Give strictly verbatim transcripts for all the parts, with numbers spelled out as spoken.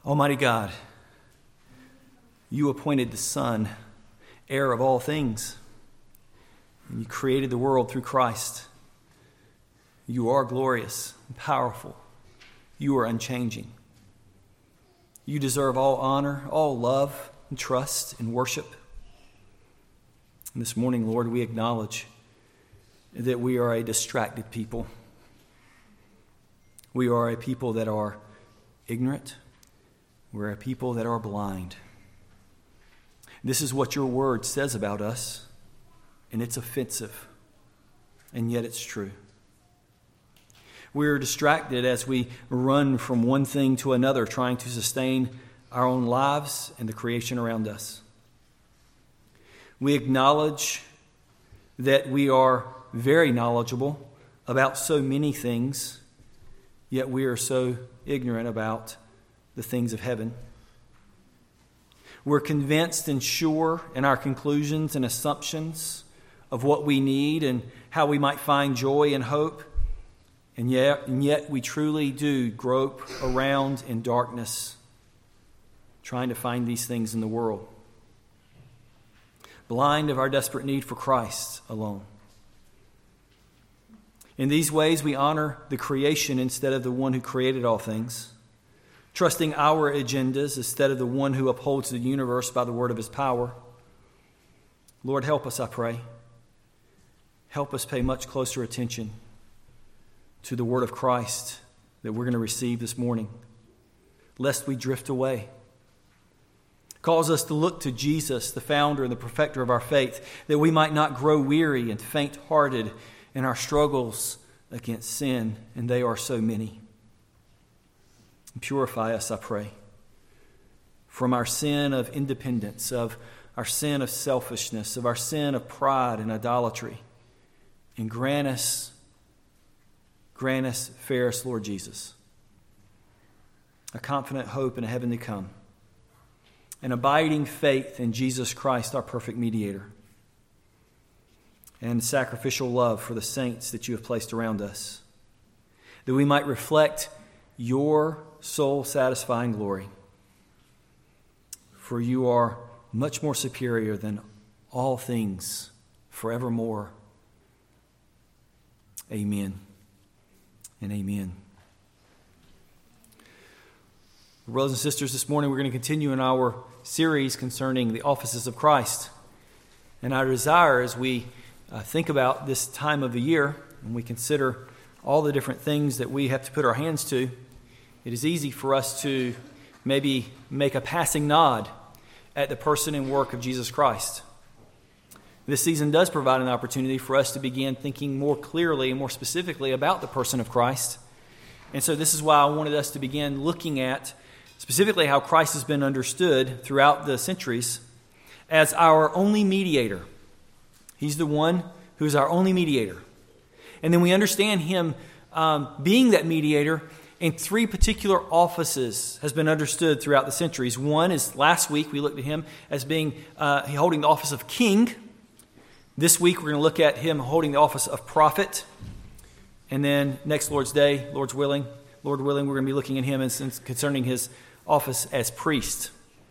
Almighty God, you appointed the Son, heir of all things, and you created the world through Christ. You are glorious and powerful. You are unchanging. You deserve all honor, all love and trust and worship. And this morning, Lord, we acknowledge that we are a distracted people. We are a people that are ignorant. We're a people that are blind. This is what your word says about us, and it's offensive, and yet it's true. We're distracted as we run from one thing to another, trying to sustain our own lives and the creation around us. We acknowledge that we are very knowledgeable about so many things, yet we are so ignorant about the things of heaven. We're convinced and sure in our conclusions and assumptions of what we need and how we might find joy and hope. And yet, and yet we truly do grope around in darkness, trying to find these things in the world, blind of our desperate need for Christ alone. In these ways, we honor the creation instead of the one who created all things, trusting our agendas instead of the one who upholds the universe by the word of his power. Lord, help us, I pray. Help us pay much closer attention to the word of Christ that we're going to receive this morning, lest we drift away. Cause us to look to Jesus, the founder and the perfecter of our faith, that we might not grow weary and faint-hearted in our struggles against sin, and they are so many. Purify us, I pray, from our sin of independence, of our sin of selfishness, of our sin of pride and idolatry. And grant us, grant us, fair us, Lord Jesus, a confident hope in a heaven to come, an abiding faith in Jesus Christ, our perfect mediator, and sacrificial love for the saints that you have placed around us, that we might reflect your soul-satisfying glory. For you are much more superior than all things forevermore. Amen and amen. Brothers and sisters, this morning we're going to continue in our series concerning the offices of Christ. And our desire as we uh, think about this time of the year and we consider all the different things that we have to put our hands to, it is easy for us to maybe make a passing nod at the person and work of Jesus Christ. This season does provide an opportunity for us to begin thinking more clearly and more specifically about the person of Christ. And so this is why I wanted us to begin looking at specifically how Christ has been understood throughout the centuries as our only mediator. He's the one who is our only mediator. And then we understand him um, being that mediator in three particular offices has been understood throughout the centuries. One is last week we looked at him as being uh, holding the office of king. This week we're going to look at him holding the office of prophet. And then next Lord's Day, Lord's willing, Lord willing, we're going to be looking at him as, as concerning his office as priest.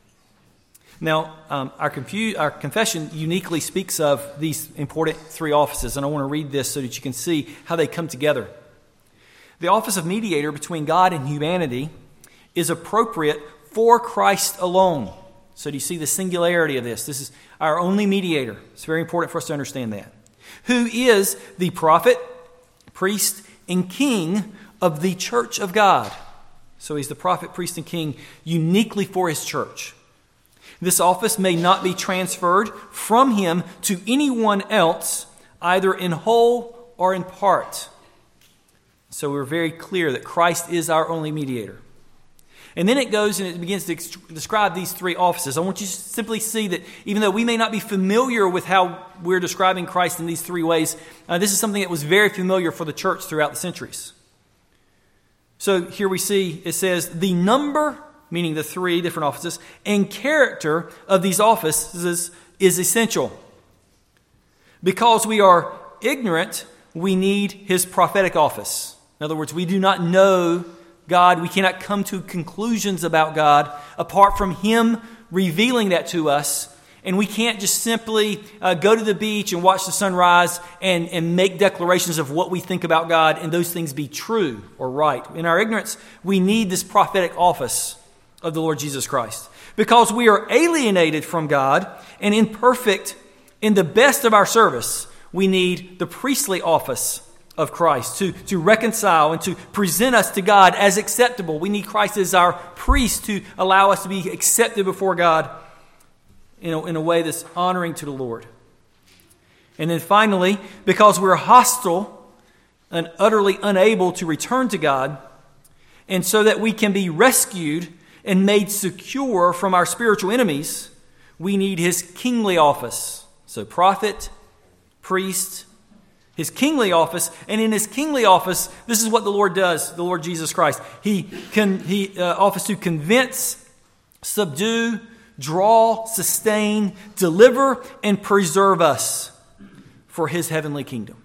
Now, um, our, confu- our confession uniquely speaks of these important three offices, and I want to read this so that you can see how they come together. The office of mediator between God and humanity is appropriate for Christ alone. So do you see the singularity of this? This is our only mediator. It's very important for us to understand that. Who is the prophet, priest, and king of the church of God. So he's the prophet, priest, and king uniquely for his church. This office may not be transferred from him to anyone else, either in whole or in part. So we're very clear that Christ is our only mediator. And then it goes and it begins to ex- describe these three offices. I want you to simply see that even though we may not be familiar with how we're describing Christ in these three ways, uh, this is something that was very familiar for the church throughout the centuries. So here we see it says the number, meaning the three different offices, and character of these offices is essential. Because we are ignorant, we need his prophetic office. In other words, we do not know God. We cannot come to conclusions about God apart from Him revealing that to us. And we can't just simply uh, go to the beach and watch the sunrise and, and make declarations of what we think about God and those things be true or right. In our ignorance, we need this prophetic office of the Lord Jesus Christ. Because we are alienated from God and imperfect in the best of our service, we need the priestly office of Christ to, to reconcile and to present us to God as acceptable. We need Christ as our priest to allow us to be accepted before God in a, in a way that's honoring to the Lord. And then finally, because we're hostile and utterly unable to return to God, and so that we can be rescued and made secure from our spiritual enemies, we need His kingly office. So prophet, priest, His kingly office, and in His kingly office, this is what the Lord does, the Lord Jesus Christ. He can He uh, offers to convince, subdue, draw, sustain, deliver, and preserve us for His heavenly kingdom.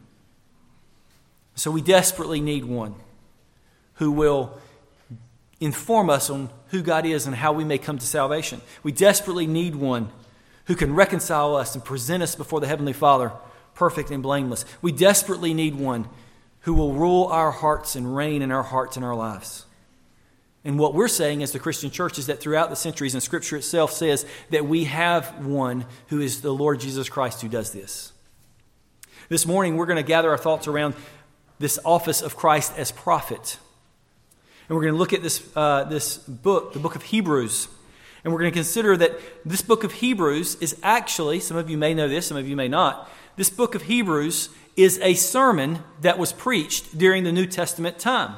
So we desperately need one who will inform us on who God is and how we may come to salvation. We desperately need one who can reconcile us and present us before the Heavenly Father perfect and blameless. We desperately need one who will rule our hearts and reign in our hearts and our lives. And what we're saying as the Christian church is that throughout the centuries, and Scripture itself says that we have one who is the Lord Jesus Christ who does this. This morning, we're going to gather our thoughts around this office of Christ as prophet. And we're going to look at this, uh, this book, the book of Hebrews. And we're going to consider that this book of Hebrews is actually, some of you may know this, some of you may not, this book of Hebrews is a sermon that was preached during the New Testament time.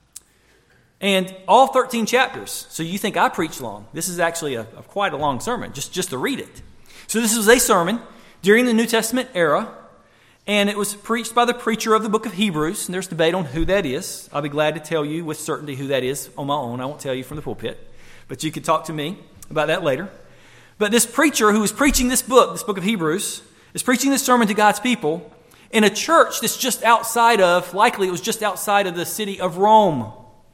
And all thirteen chapters. So you think I preach long. This is actually a, a quite a long sermon, just, just to read it. So this was a sermon during the New Testament era, and it was preached by the preacher of the book of Hebrews. And there's debate on who that is. I'll be glad to tell you with certainty who that is on my own. I won't tell you from the pulpit, but you could talk to me about that later. But this preacher who was preaching this book, this book of Hebrews, is preaching this sermon to God's people in a church that's just outside of, likely it was just outside of the city of Rome,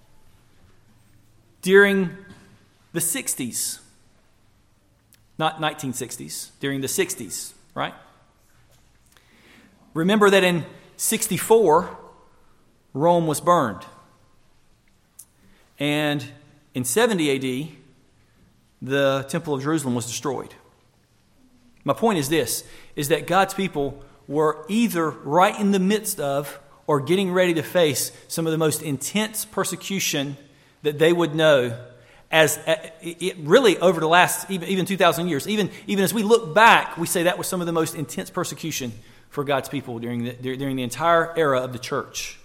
during the sixties. Not nineteen sixties, during the sixties, right? Remember that in sixty-four, Rome was burned. And in seventy A D, the Temple of Jerusalem was destroyed. My point is this, is that God's people were either right in the midst of or getting ready to face some of the most intense persecution that they would know as it really over the last even, even two thousand years. Even, even as we look back, we say that was some of the most intense persecution for God's people during the, during the entire era of the church.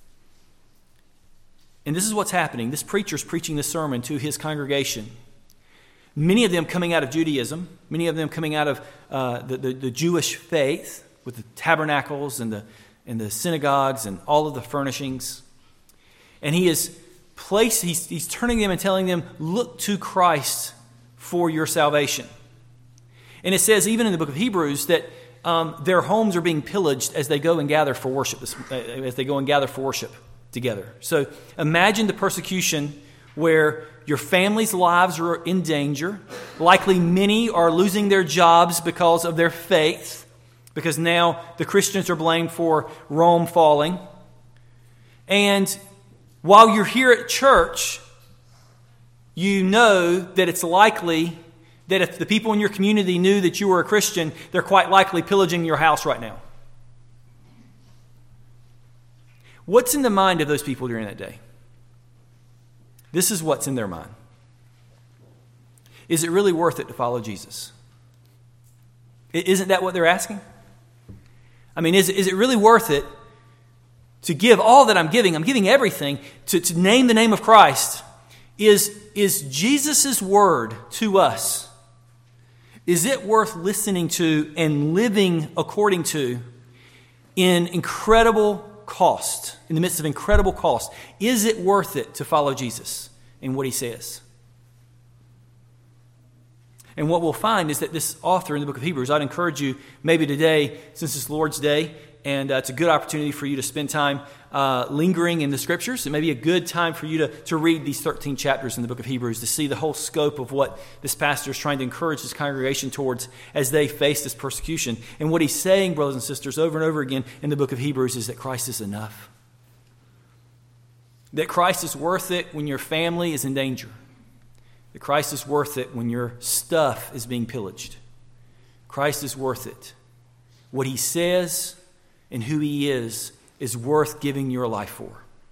And this is what's happening. This preacher's preaching this sermon to his congregation. Many of them coming out of Judaism, many of them coming out of uh, the, the, the Jewish faith with the tabernacles and the, and the synagogues and all of the furnishings. And he is Place, he's, he's turning them and telling them, look to Christ for your salvation. And it says, even in the book of Hebrews, that um, their homes are being pillaged as they go and gather for worship, as they go and gather for worship together. So imagine the persecution where your family's lives are in danger. Likely many are losing their jobs because of their faith, because now the Christians are blamed for Rome falling. And while you're here at church, you know that it's likely that if the people in your community knew that you were a Christian, they're quite likely pillaging your house right now. What's in the mind of those people during that day? This is what's in their mind. Is it really worth it to follow Jesus? Isn't that what they're asking? I mean, is it, is it really worth it to give all that I'm giving, I'm giving everything, to, to name the name of Christ? Is, is Jesus' word to us, is it worth listening to and living according to in incredible cost, in the midst of incredible cost? Is it worth it to follow Jesus in what He says? And what we'll find is that this author in the book of Hebrews, I'd encourage you maybe today, since it's Lord's Day, And uh, it's a good opportunity for you to spend time uh, lingering in the Scriptures. It may be a good time for you to, to read these thirteen chapters in the book of Hebrews to see the whole scope of what this pastor is trying to encourage his congregation towards as they face this persecution. And what he's saying, brothers and sisters, over and over again in the book of Hebrews is that Christ is enough. That Christ is worth it when your family is in danger. That Christ is worth it when your stuff is being pillaged. Christ is worth it. What he says and who he is is worth giving your life for.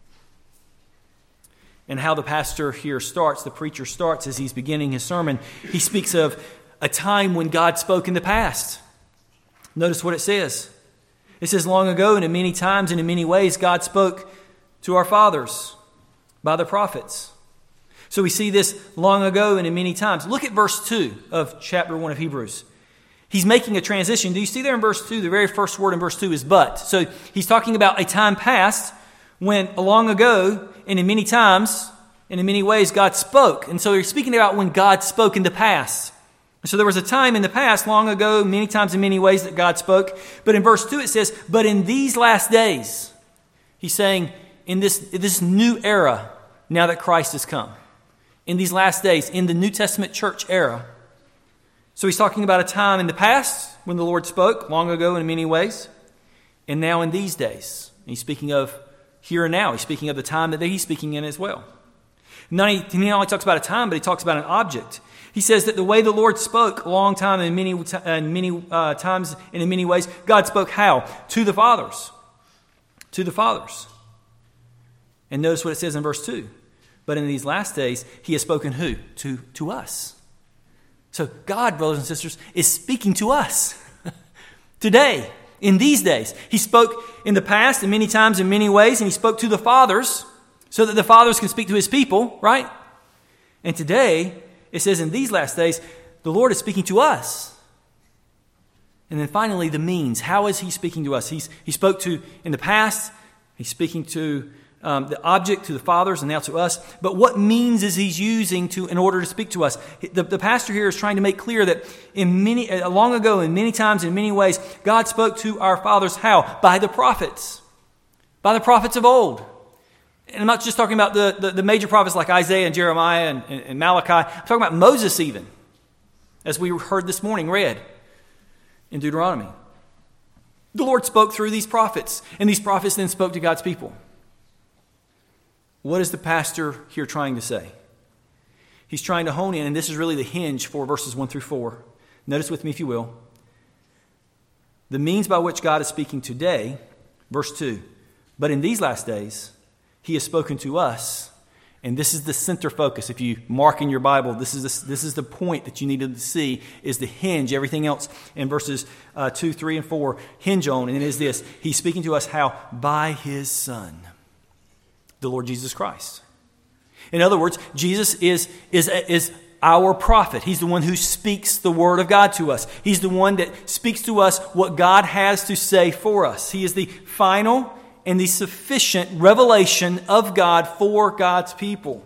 And how the pastor here starts, the preacher starts as he's beginning his sermon, he speaks of a time when God spoke in the past. Notice what it says. It says, long ago and in many times and in many ways, God spoke to our fathers by the prophets. So we see this long ago and in many times. Look at verse two of chapter one of Hebrews. He's making a transition. Do you see there in verse two, the very first word in verse two is but. So he's talking about a time past when long ago and in many times and in many ways God spoke. And so he's speaking about when God spoke in the past. So there was a time in the past, long ago, many times in many ways that God spoke. But in verse two it says, but in these last days, he's saying in this, this new era, now that Christ has come. In these last days, in the New Testament church era. So he's talking about a time in the past when the Lord spoke, long ago in many ways, and now in these days. He's speaking of here and now. He's speaking of the time that he's speaking in as well. Not he, he not only talks about a time, but he talks about an object. He says that the way the Lord spoke a long time and many, and many uh, times and in many ways, God spoke how? To the fathers. To the fathers. And notice what it says in verse two. But in these last days, he has spoken who? To, to us. So God, brothers and sisters, is speaking to us today, in these days. He spoke in the past and many times in many ways, and he spoke to the fathers so that the fathers can speak to his people, right? And today, it says in these last days, the Lord is speaking to us. And then finally, the means. How is he speaking to us? He's, he spoke to, in the past, he's speaking to Um, the object to the fathers and now to us. But what means is he's using to in order to speak to us? The, the pastor here is trying to make clear that in many uh, long ago and many times in many ways, God spoke to our fathers how? By the prophets. By the prophets of old. And I'm not just talking about the, the, the major prophets like Isaiah and Jeremiah and, and, and Malachi. I'm talking about Moses even, as we heard this morning read in Deuteronomy. The Lord spoke through these prophets, and these prophets then spoke to God's people. What is the pastor here trying to say? He's trying to hone in, and this is really the hinge for verses one through four. Notice with me, if you will. The means by which God is speaking today, verse two. But in these last days, he has spoken to us, and this is the center focus. If you mark in your Bible, this is the, this is the point that you need to see, is the hinge. Everything else in verses uh, two, three, and four hinge on, and it is this. He's speaking to us how? By his Son, the Lord Jesus Christ. In other words, Jesus is, is, is our prophet. He's the one who speaks the word of God to us. He's the one that speaks to us what God has to say for us. He is the final and the sufficient revelation of God for God's people.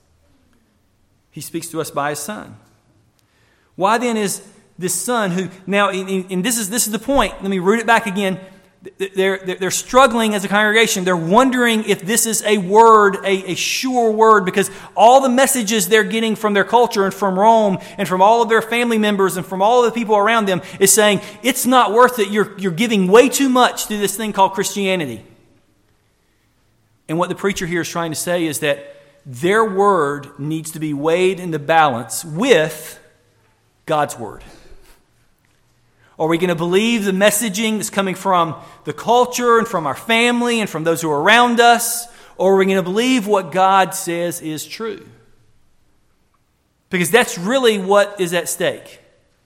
He speaks to us by his Son. Why then is this Son who, now, and this is, this is the point. Let me root it back again. They're, they're struggling as a congregation. They're wondering if this is a word, a, a sure word, because all the messages they're getting from their culture and from Rome and from all of their family members and from all of the people around them is saying, it's not worth it. You're, you're giving way too much to this thing called Christianity. And what the preacher here is trying to say is that their word needs to be weighed in the balance with God's word. Are we going to believe the messaging that's coming from the culture and from our family and from those who are around us? Or are we going to believe what God says is true? Because that's really what is at stake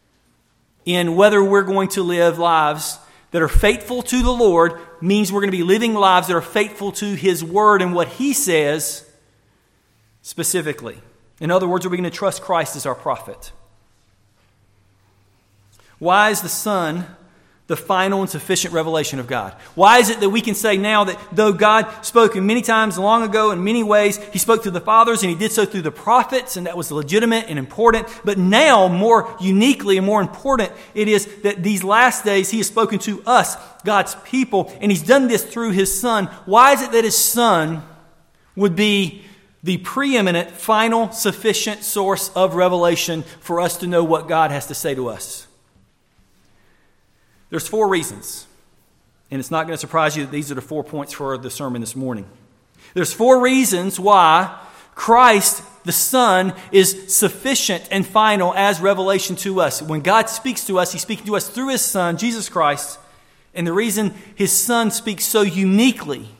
in whether we're going to live lives that are faithful to the Lord. Means we're going to be living lives that are faithful to his word and what he says specifically. In other words, are we going to trust Christ as our prophet? Why is the Son the final and sufficient revelation of God? Why is it that we can say now that though God spoke in many times long ago in many ways, He spoke to the fathers and He did so through the prophets, and that was legitimate and important, but now more uniquely and more important it is that these last days He has spoken to us, God's people, and He's done this through His Son. Why is it that His Son would be the preeminent, final, sufficient source of revelation for us to know what God has to say to us? There's four reasons, and it's not going to surprise you that these are the four points for the sermon this morning. There's four reasons why Christ, the Son, is sufficient and final as revelation to us. When God speaks to us, He's speaking to us through His Son, Jesus Christ, and the reason His Son speaks so uniquely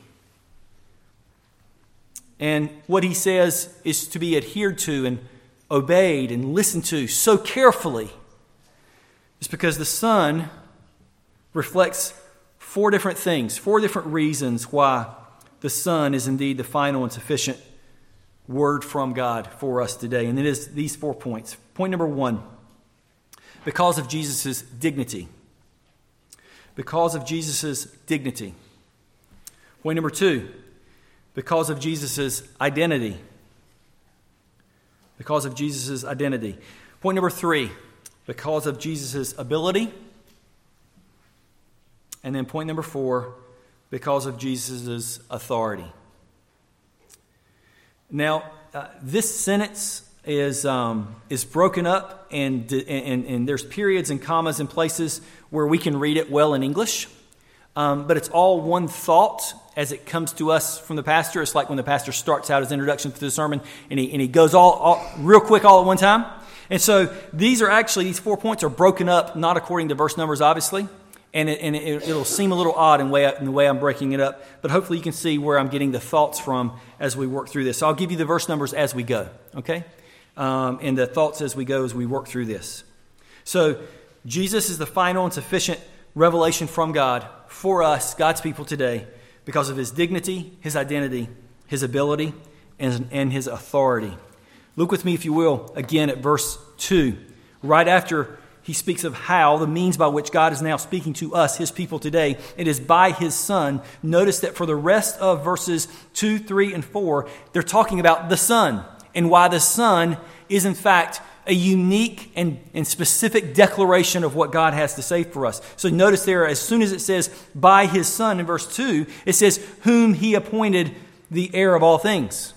and what He says is to be adhered to and obeyed and listened to so carefully is because the Son reflects four different things, four different reasons why the Son is indeed the final and sufficient word from God for us today. And it is these four points. Point number one, because of Jesus' dignity. Because of Jesus' dignity. Point number two, because of Jesus' identity. Because of Jesus' identity. Point number three, because of Jesus' ability. And then point number four, because of Jesus' authority. Now, uh, this sentence is um, is broken up, and, and, and there's periods and commas and places where we can read it well in English. Um, but it's all one thought as it comes to us from the pastor. It's like when the pastor starts out his introduction to the sermon, and he, and he goes all, all real quick all at one time. And so these are actually, these four points are broken up, not according to verse numbers, obviously. And, it, and it, it'll seem a little odd in, way, in the way I'm breaking it up. But hopefully you can see where I'm getting the thoughts from as we work through this. So I'll give you the verse numbers as we go, okay? Um, and the thoughts as we go as we work through this. So Jesus is the final and sufficient revelation from God for us, God's people today, because of His dignity, His identity, His ability, and, and His authority. Look with me, if you will, again at verse two. Right after He speaks of how, the means by which God is now speaking to us, His people today. It is by His Son. Notice that for the rest of verses two, three, and four, they're talking about the Son and why the Son is in fact a unique and, and specific declaration of what God has to say for us. So notice there, as soon as it says by His Son in verse two, it says whom He appointed the heir of all things.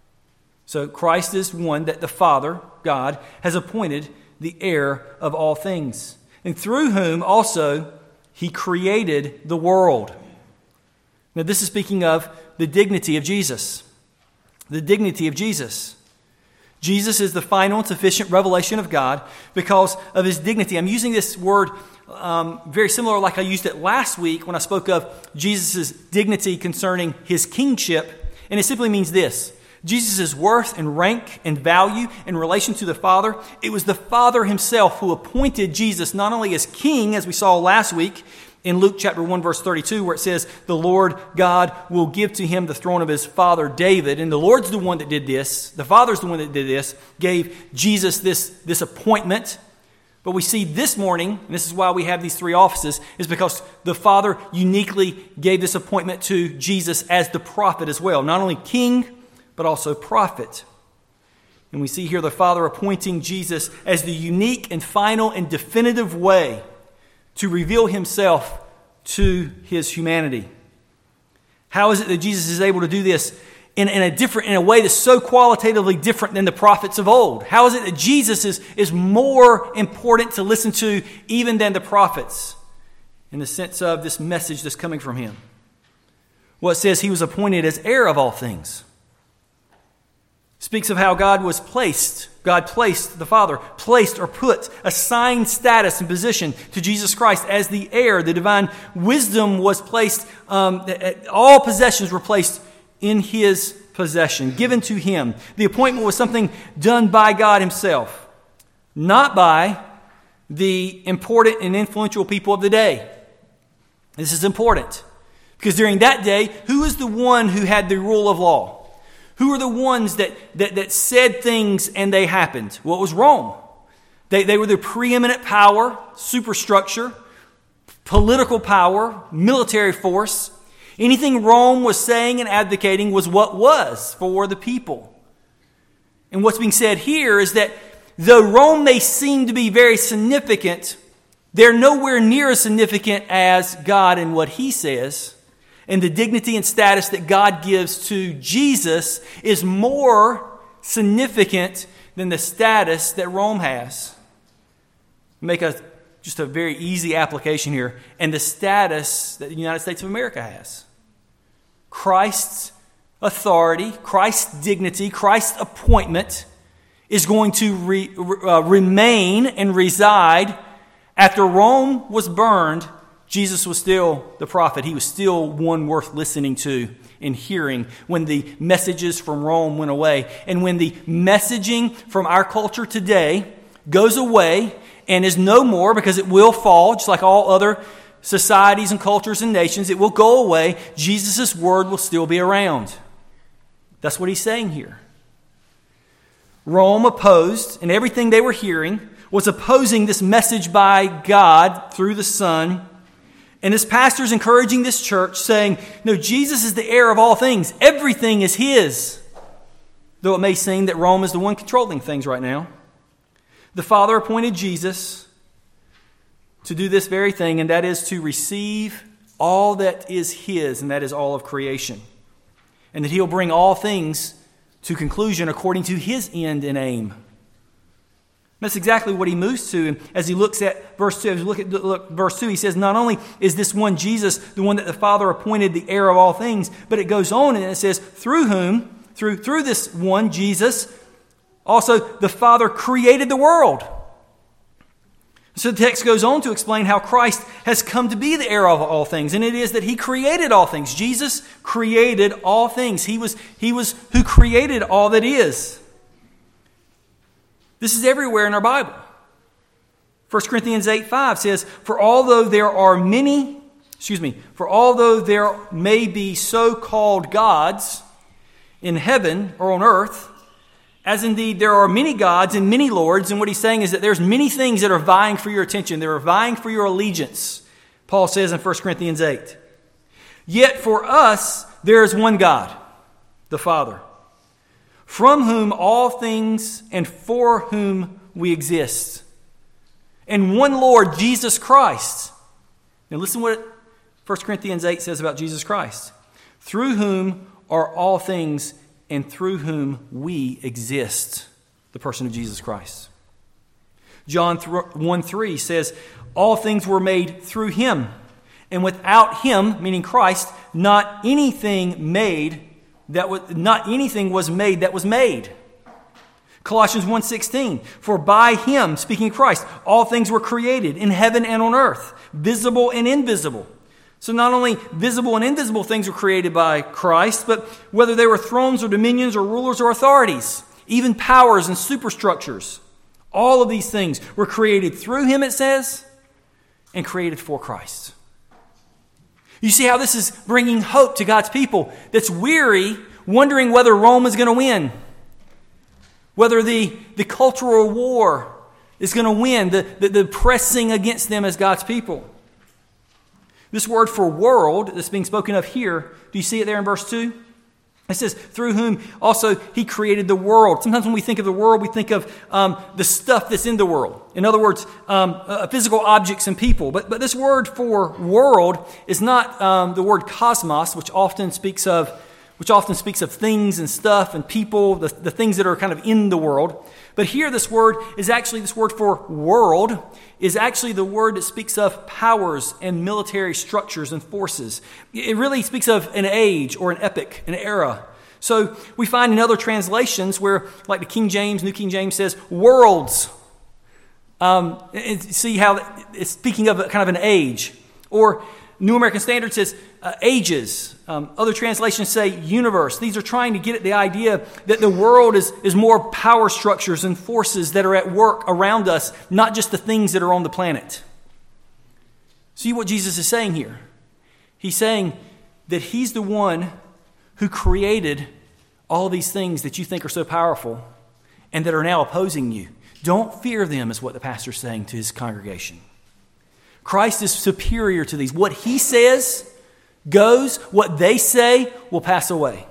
So Christ is one that the Father, God, has appointed the heir of all things, and through whom also He created the world. Now this is speaking of the dignity of Jesus. The dignity of Jesus. Jesus is the final and sufficient revelation of God because of His dignity. I'm using this word um, very similar like I used it last week when I spoke of Jesus' dignity concerning His kingship, and it simply means this. Jesus' worth and rank and value in relation to the Father, it was the Father Himself who appointed Jesus not only as king, as we saw last week in Luke chapter one, verse thirty-two, where it says, the Lord God will give to Him the throne of His father David. And the Lord's the one that did this. The Father's the one that did this, gave Jesus this, this appointment. But we see this morning, and this is why we have these three offices, is because the Father uniquely gave this appointment to Jesus as the prophet as well. Not only king, but also prophet. And we see here the Father appointing Jesus as the unique and final and definitive way to reveal Himself to His humanity. How is it that Jesus is able to do this in, in a different, in a way that's so qualitatively different than the prophets of old? How is it that Jesus is, is more important to listen to even than the prophets in the sense of this message that's coming from Him? Well, it says He was appointed as heir of all things. Speaks of how God was placed, God placed, the Father, placed or put, assigned status and position to Jesus Christ as the heir. The divine wisdom was placed, um, all possessions were placed in His possession, given to Him. The appointment was something done by God Himself, not by the important and influential people of the day. This is important, because during that day, who is the one who had the rule of law? Who are the ones that, that, that said things and they happened? Well, it was Rome. They, they were the preeminent power, superstructure, political power, military force. Anything Rome was saying and advocating was what was for the people. And what's being said here is that though Rome may seem to be very significant, they're nowhere near as significant as God and what He says. And the dignity and status that God gives to Jesus is more significant than the status that Rome has. Make a just a very easy application here. And the status that the United States of America has. Christ's authority, Christ's dignity, Christ's appointment is going to re, uh, remain and reside. After Rome was burned, Jesus was still the prophet. He was still one worth listening to and hearing when the messages from Rome went away. And when the messaging from our culture today goes away and is no more, because it will fall, just like all other societies and cultures and nations, it will go away. Jesus' word will still be around. That's what he's saying here. Rome opposed, and everything they were hearing was opposing this message by God through the Son. And this pastor is encouraging this church, saying, no, Jesus is the heir of all things. Everything is His. Though it may seem that Rome is the one controlling things right now. The Father appointed Jesus to do this very thing, and that is to receive all that is His, and that is all of creation. And that He'll bring all things to conclusion according to His end and aim. That's exactly what he moves to. And as he looks at verse two, as we look at look, verse two, he says, not only is this one Jesus, the one that the Father appointed the heir of all things, but it goes on and it says, through whom, through, through this one Jesus, also the Father created the world. So the text goes on to explain how Christ has come to be the heir of all things. And it is that He created all things. Jesus created all things. He was, he was who created all that is. This is everywhere in our Bible. First Corinthians eight five says, For although there are many, excuse me, for although there may be so-called gods in heaven or on earth, as indeed there are many gods and many lords, and what he's saying is that there's many things that are vying for your attention. They're vying for your allegiance, Paul says in First Corinthians eight. Yet for us there is one God, the Father, from whom all things and for whom we exist, and one Lord, Jesus Christ. Now listen what First Corinthians eight says about Jesus Christ. Through whom are all things and through whom we exist, the person of Jesus Christ. John one three says, all things were made through Him, and without Him, meaning Christ, not anything made that was not anything was made that was made. Colossians one sixteen, for by Him, speaking of Christ, all things were created in heaven and on earth, visible and invisible. So not only visible and invisible things were created by Christ, but whether they were thrones or dominions or rulers or authorities, even powers and superstructures, all of these things were created through Him, it says, and created for Christ. You see how this is bringing hope to God's people that's weary, wondering whether Rome is going to win, whether the, the cultural war is going to win, the, the, the pressing against them as God's people. This word for world that's being spoken of here, do you see it there in verse two? It says, through whom also He created the world. Sometimes when we think of the world, we think of um, the stuff that's in the world. In other words, um, uh, physical objects and people. But, but this word for world is not um, the word cosmos, which often speaks of which often speaks of things and stuff and people, the, the things that are kind of in the world. But here this word is actually, this word for world is actually the word that speaks of powers and military structures and forces. It really speaks of an age or an epoch, an era. So we find in other translations where, like the King James, New King James says, worlds. Um, and see how it's speaking of a, kind of an age. Or New American Standard says uh, ages. Um, other translations say universe. These are trying to get at the idea that the world is, is more power structures and forces that are at work around us, not just the things that are on the planet. See what Jesus is saying here? He's saying that He's the one who created all these things that you think are so powerful and that are now opposing you. Don't fear them, is what the pastor's saying to his congregation. Christ is superior to these. What he says goes, what they say will pass away.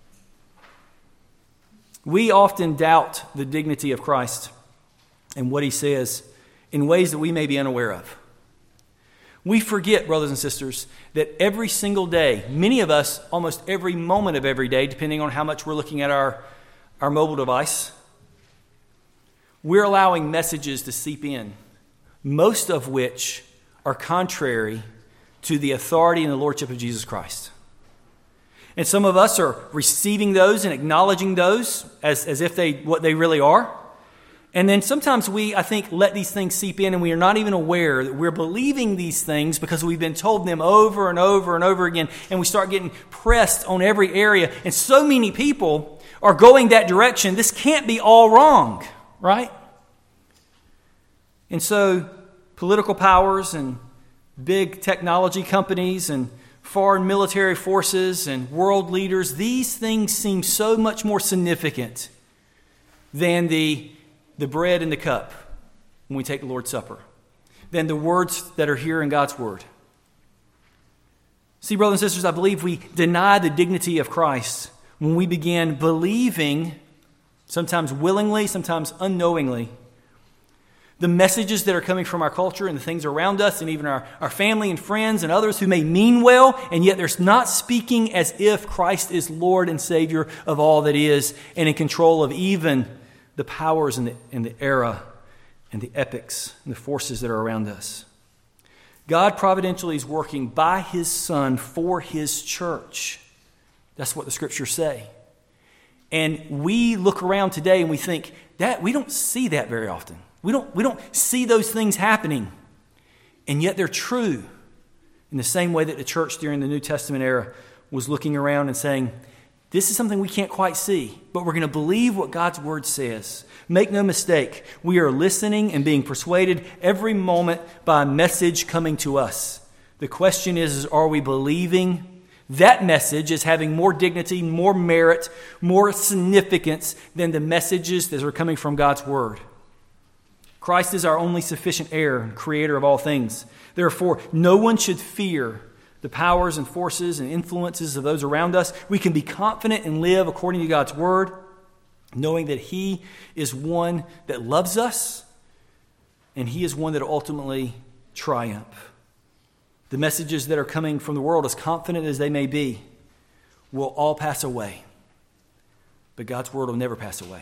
We often doubt the dignity of Christ and what he says in ways that we may be unaware of. We forget, brothers and sisters, that every single day, many of us, almost every moment of every day, depending on how much we're looking at our, our mobile device, we're allowing messages to seep in, most of which are contrary to the authority and the lordship of Jesus Christ. And some of us are receiving those and acknowledging those as, as if they what they really are. And then sometimes we, I think, let these things seep in and we are not even aware that we're believing these things because we've been told them over and over and over again, and we start getting pressed on every area. And so many people are going that direction. This can't be all wrong, right? And so political powers and big technology companies and foreign military forces and world leaders, these things seem so much more significant than the the bread and the cup when we take the Lord's Supper, than the words that are here in God's Word. See, brothers and sisters, I believe we deny the dignity of Christ when we begin believing, sometimes willingly, sometimes unknowingly, the messages that are coming from our culture and the things around us and even our, our family and friends and others who may mean well, and yet they're not speaking as if Christ is Lord and Savior of all that is and in control of even the powers and the, and the era and the epics and the forces that are around us. God providentially is working by His Son for His church. That's what the Scriptures say. And we look around today and we think that we don't see that very often. We don't, we don't see those things happening. And yet they're true in the same way that the church during the New Testament era was looking around and saying, this is something we can't quite see, but we're going to believe what God's Word says. Make no mistake, we are listening and being persuaded every moment by a message coming to us. The question is, is are we believing that message as having more dignity, more merit, more significance than the messages that are coming from God's Word? Christ is our only sufficient heir and creator of all things. Therefore, no one should fear the powers and forces and influences of those around us. We can be confident and live according to God's Word, knowing that He is one that loves us and He is one that will ultimately triumph. The messages that are coming from the world, as confident as they may be, will all pass away. But God's Word will never pass away.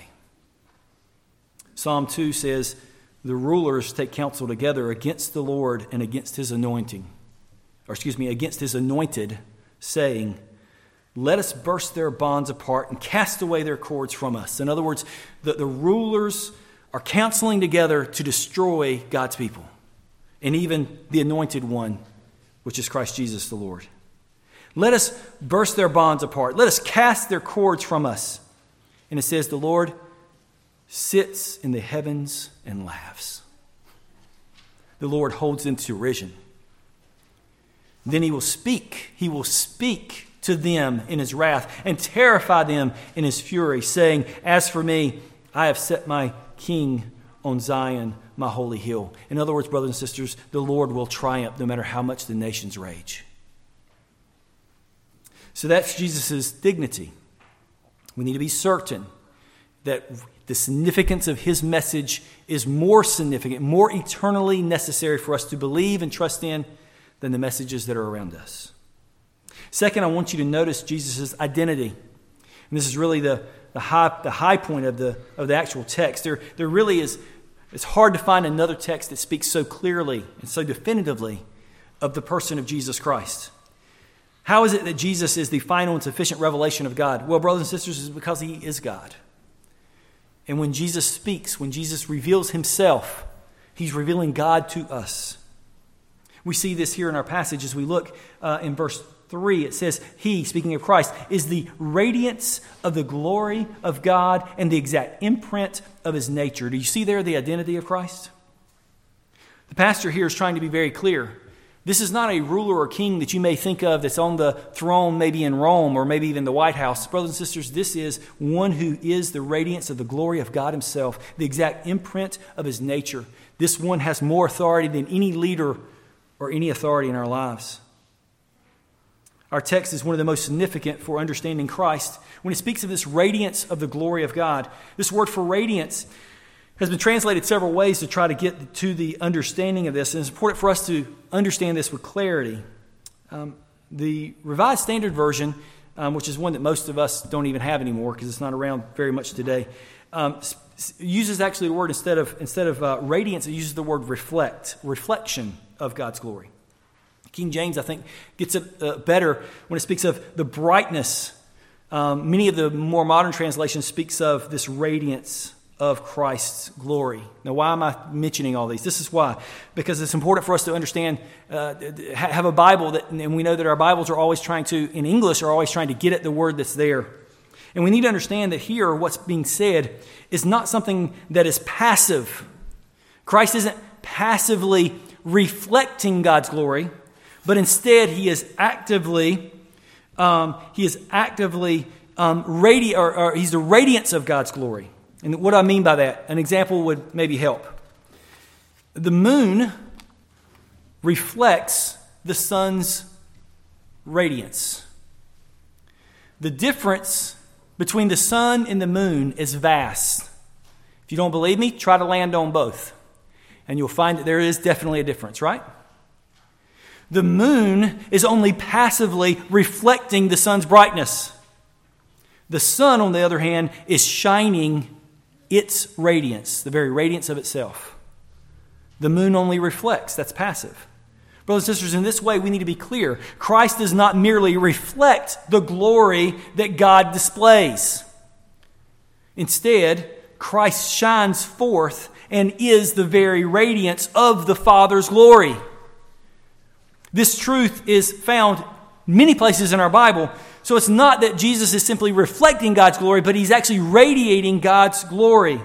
Psalm two says, the rulers take counsel together against the Lord and against His anointing. Or excuse me, against His anointed, saying, let us burst their bonds apart and cast away their cords from us. In other words, the, the rulers are counseling together to destroy God's people. And even the anointed one, which is Christ Jesus the Lord. Let us burst their bonds apart. Let us cast their cords from us. And it says, the Lord sits in the heavens and laughs. The Lord holds them to derision. Then He will speak. He will speak to them in His wrath and terrify them in His fury, saying, as for me, I have set my King on Zion, my holy hill. In other words, brothers and sisters, the Lord will triumph no matter how much the nations rage. So that's Jesus' dignity. We need to be certain that the significance of His message is more significant, more eternally necessary for us to believe and trust in than the messages that are around us. Second, I want you to notice Jesus' identity. And this is really the, the high the high point of the of the actual text. There, there really is, it's hard to find another text that speaks so clearly and so definitively of the person of Jesus Christ. How is it that Jesus is the final and sufficient revelation of God? Well, brothers and sisters, it's because He is God. And when Jesus speaks, when Jesus reveals Himself, He's revealing God to us. We see this here in our passage as we look uh, in verse three. It says, He, speaking of Christ, is the radiance of the glory of God and the exact imprint of His nature. Do you see there the identity of Christ? The pastor here is trying to be very clear. This is not a ruler or king that you may think of that's on the throne maybe in Rome or maybe even the White House. Brothers and sisters, this is one who is the radiance of the glory of God Himself, the exact imprint of His nature. This one has more authority than any leader or any authority in our lives. Our text is one of the most significant for understanding Christ. When it speaks of this radiance of the glory of God, this word for radiance has been translated several ways to try to get to the understanding of this, and it's important for us to understand this with clarity. Um, the Revised Standard Version, um, which is one that most of us don't even have anymore because it's not around very much today, um, uses actually the word instead of instead of uh, radiance, it uses the word reflect, reflection of God's glory. King James, I think, gets it uh, better when it speaks of the brightness. Um, many of the more modern translations speaks of this radiance of Christ's glory. Now, why am I mentioning all these? This is why. Because it's important for us to understand, uh, have a Bible, that, and we know that our Bibles are always trying to, in English, are always trying to get at the word that's there. And we need to understand that here, what's being said is not something that is passive. Christ isn't passively reflecting God's glory, but instead he is actively, um, he is actively um, radi- or, or he's the radiance of God's glory. And what do I mean by that? An example would maybe help. The moon reflects the sun's radiance. The difference between the sun and the moon is vast. If you don't believe me, try to land on both. And you'll find that there is definitely a difference, right? The moon is only passively reflecting the sun's brightness. The sun, on the other hand, is shining its radiance, the very radiance of itself. The moon only reflects. That's passive. Brothers and sisters, in this way, we need to be clear. Christ does not merely reflect the glory that God displays. Instead, Christ shines forth and is the very radiance of the Father's glory. This truth is found many places in our Bible. So it's not that Jesus is simply reflecting God's glory, but he's actually radiating God's glory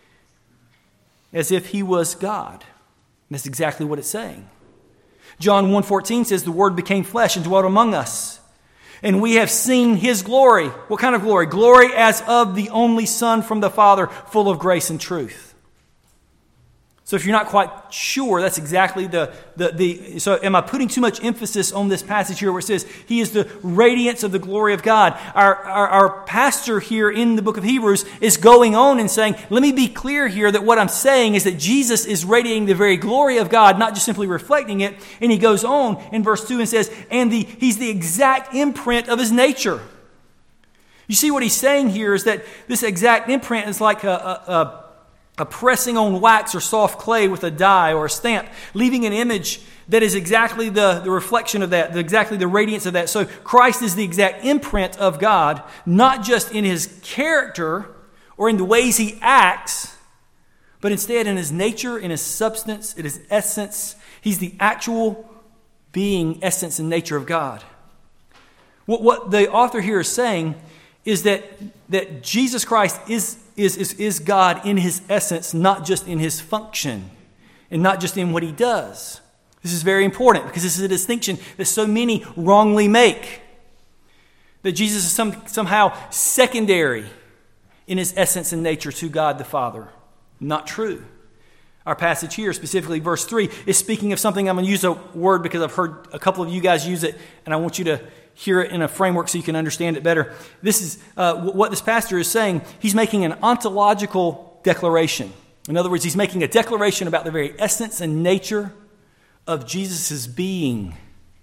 as if he was God. And that's exactly what it's saying. John one fourteen says, the Word became flesh and dwelt among us. And we have seen his glory. What kind of glory? Glory as of the only Son from the Father, full of grace and truth. So if you're not quite sure, that's exactly the, the, the... So am I putting too much emphasis on this passage here where it says, he is the radiance of the glory of God? Our, our, our pastor here in the book of Hebrews is going on and saying, let me be clear here that what I'm saying is that Jesus is radiating the very glory of God, not just simply reflecting it. And he goes on in verse two and says, and the, he's the exact imprint of his nature. You see what he's saying here is that this exact imprint is like a... a, a A pressing on wax or soft clay with a dye or a stamp, leaving an image that is exactly the, the reflection of that, the, exactly the radiance of that. So Christ is the exact imprint of God, not just in his character or in the ways he acts, but instead in his nature, in his substance, in his essence. He's the actual being, essence, and nature of God. What, what the author here is saying is that, that Jesus Christ is Is, is, is God in his essence, not just in his function, and not just in what he does. This is very important because this is a distinction that so many wrongly make. That Jesus is some, somehow secondary in his essence and nature to God the Father. Not true. Our passage here, specifically verse three, is speaking of something. I'm going to use a word because I've heard a couple of you guys use it, and I want you to hear it in a framework so you can understand it better. This is uh, what this pastor is saying. He's making an ontological declaration. In other words, he's making a declaration about the very essence and nature of Jesus' being.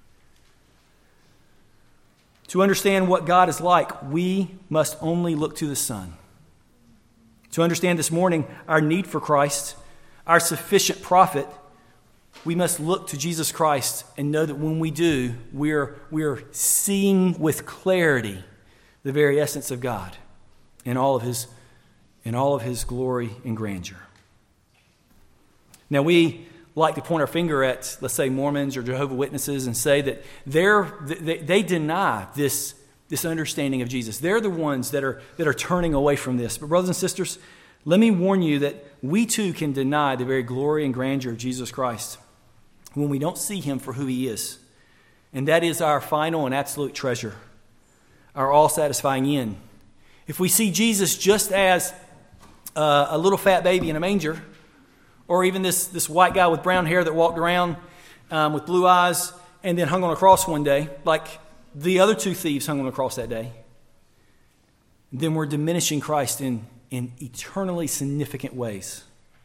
To understand what God is like, we must only look to the Son. To understand this morning our need for Christ, our sufficient prophet, we must look to Jesus Christ and know that when we do, we're, we're seeing with clarity the very essence of God in all of his, in all of his glory and grandeur. Now, we like to point our finger at, let's say, Mormons or Jehovah's Witnesses and say that they're, they, they deny this, this understanding of Jesus. They're the ones that are, that are turning away from this. But brothers and sisters, let me warn you that we too can deny the very glory and grandeur of Jesus Christ when we don't see him for who he is. And that is our final and absolute treasure, our all-satisfying end. If we see Jesus just as uh, a little fat baby in a manger, or even this, this white guy with brown hair that walked around um, with blue eyes and then hung on a cross one day, like the other two thieves hung on a cross that day, then we're diminishing Christ in, in eternally significant ways.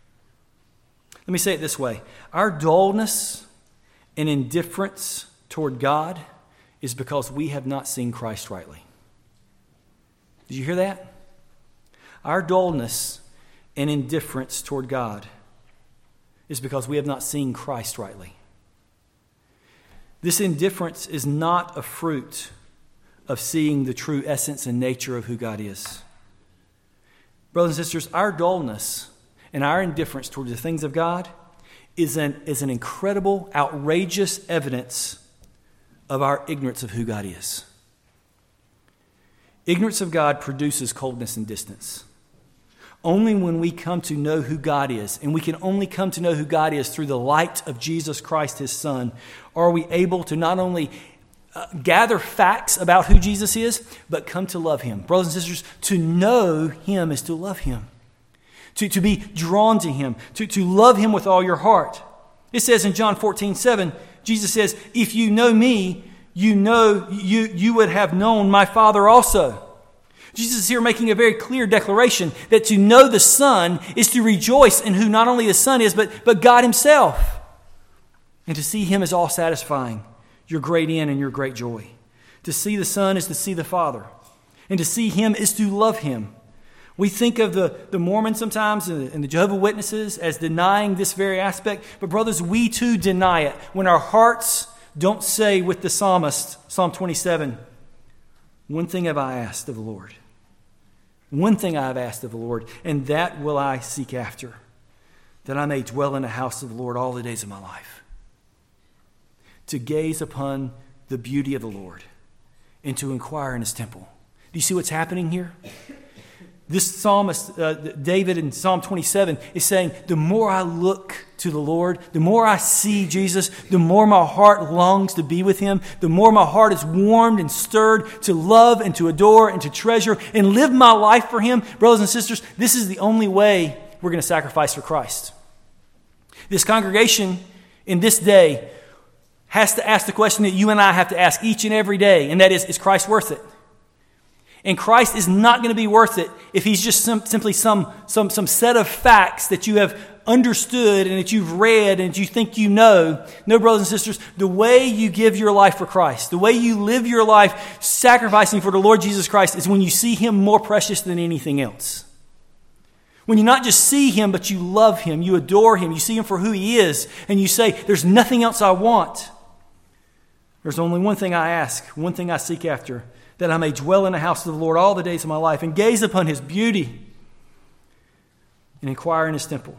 Let me say it this way. Our dullness and indifference toward God is because we have not seen Christ rightly. Did you hear that? Our dullness and indifference toward God is because we have not seen Christ rightly. This indifference is not a fruit of seeing the true essence and nature of who God is. Brothers and sisters, our dullness and our indifference toward the things of God is an, is an incredible, outrageous evidence of our ignorance of who God is. Ignorance of God produces coldness and distance. Only when we come to know who God is, and we can only come to know who God is through the light of Jesus Christ, His Son, are we able to not only uh, gather facts about who Jesus is, but come to love Him. Brothers and sisters, to know Him is to love Him. To, to be drawn to Him, to, to love Him with all your heart. It says in John fourteen seven, Jesus says, if you know me, you know you, you would have known my Father also. Jesus is here making a very clear declaration that to know the Son is to rejoice in who not only the Son is, but, but God Himself. And to see Him is all satisfying, your great end and your great joy. To see the Son is to see the Father. And to see Him is to love Him. We think of the, the Mormons sometimes and the, and the Jehovah's Witnesses as denying this very aspect. But brothers, we too deny it when our hearts don't say with the psalmist, Psalm twenty-seven, one thing have I asked of the Lord. One thing I have asked of the Lord, and that will I seek after, that I may dwell in the house of the Lord all the days of my life. To gaze upon the beauty of the Lord and to inquire in His temple. Do you see what's happening here? This psalmist, uh, David in Psalm twenty-seven, is saying, the more I look to the Lord, the more I see Jesus, the more my heart longs to be with Him, the more my heart is warmed and stirred to love and to adore and to treasure and live my life for Him. Brothers and sisters, this is the only way we're going to sacrifice for Christ. This congregation in this day has to ask the question that you and I have to ask each and every day, and that is, is Christ worth it? And Christ is not going to be worth it if He's just some, simply some, some, some set of facts that you have understood and that you've read and that you think you know. No, brothers and sisters, the way you give your life for Christ, the way you live your life sacrificing for the Lord Jesus Christ is when you see Him more precious than anything else. When you not just see Him, but you love Him, you adore Him, you see Him for who He is, and you say, there's nothing else I want. There's only one thing I ask, one thing I seek after, that I may dwell in the house of the Lord all the days of my life and gaze upon His beauty and inquire in His temple.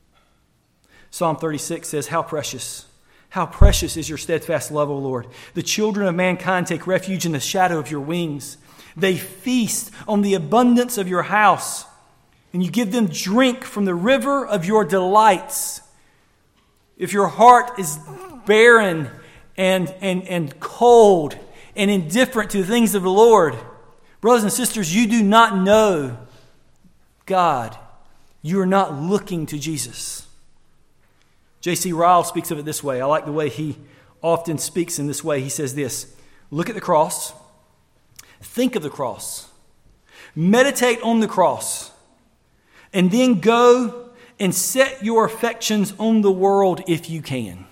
Psalm thirty-six says, how precious, how precious is your steadfast love, O Lord. The children of mankind take refuge in the shadow of your wings. They feast on the abundance of your house, and you give them drink from the river of your delights. If your heart is barren and, and, and cold and indifferent to the things of the Lord, brothers and sisters, you do not know God. You are not looking to Jesus. J C Ryle speaks of it this way. I like the way he often speaks in this way. He says this, look at the cross, think of the cross, meditate on the cross, and then go and set your affections on the world if you can.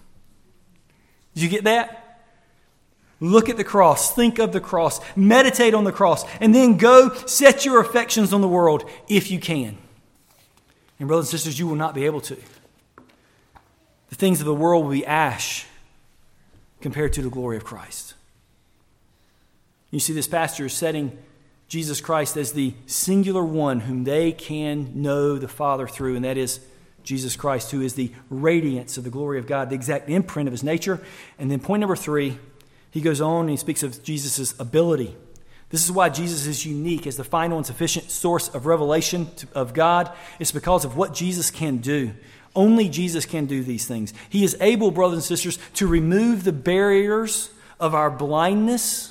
Did you get that? Look at the cross, think of the cross, meditate on the cross, and then go set your affections on the world if you can. And brothers and sisters, you will not be able to. The things of the world will be ash compared to the glory of Christ. You see, this pastor is setting Jesus Christ as the singular one whom they can know the Father through, and that is Jesus Christ, who is the radiance of the glory of God, the exact imprint of His nature. And then point number three, he goes on and he speaks of Jesus' ability. This is why Jesus is unique as the final and sufficient source of revelation of God. It's because of what Jesus can do. Only Jesus can do these things. He is able, brothers and sisters, to remove the barriers of our blindness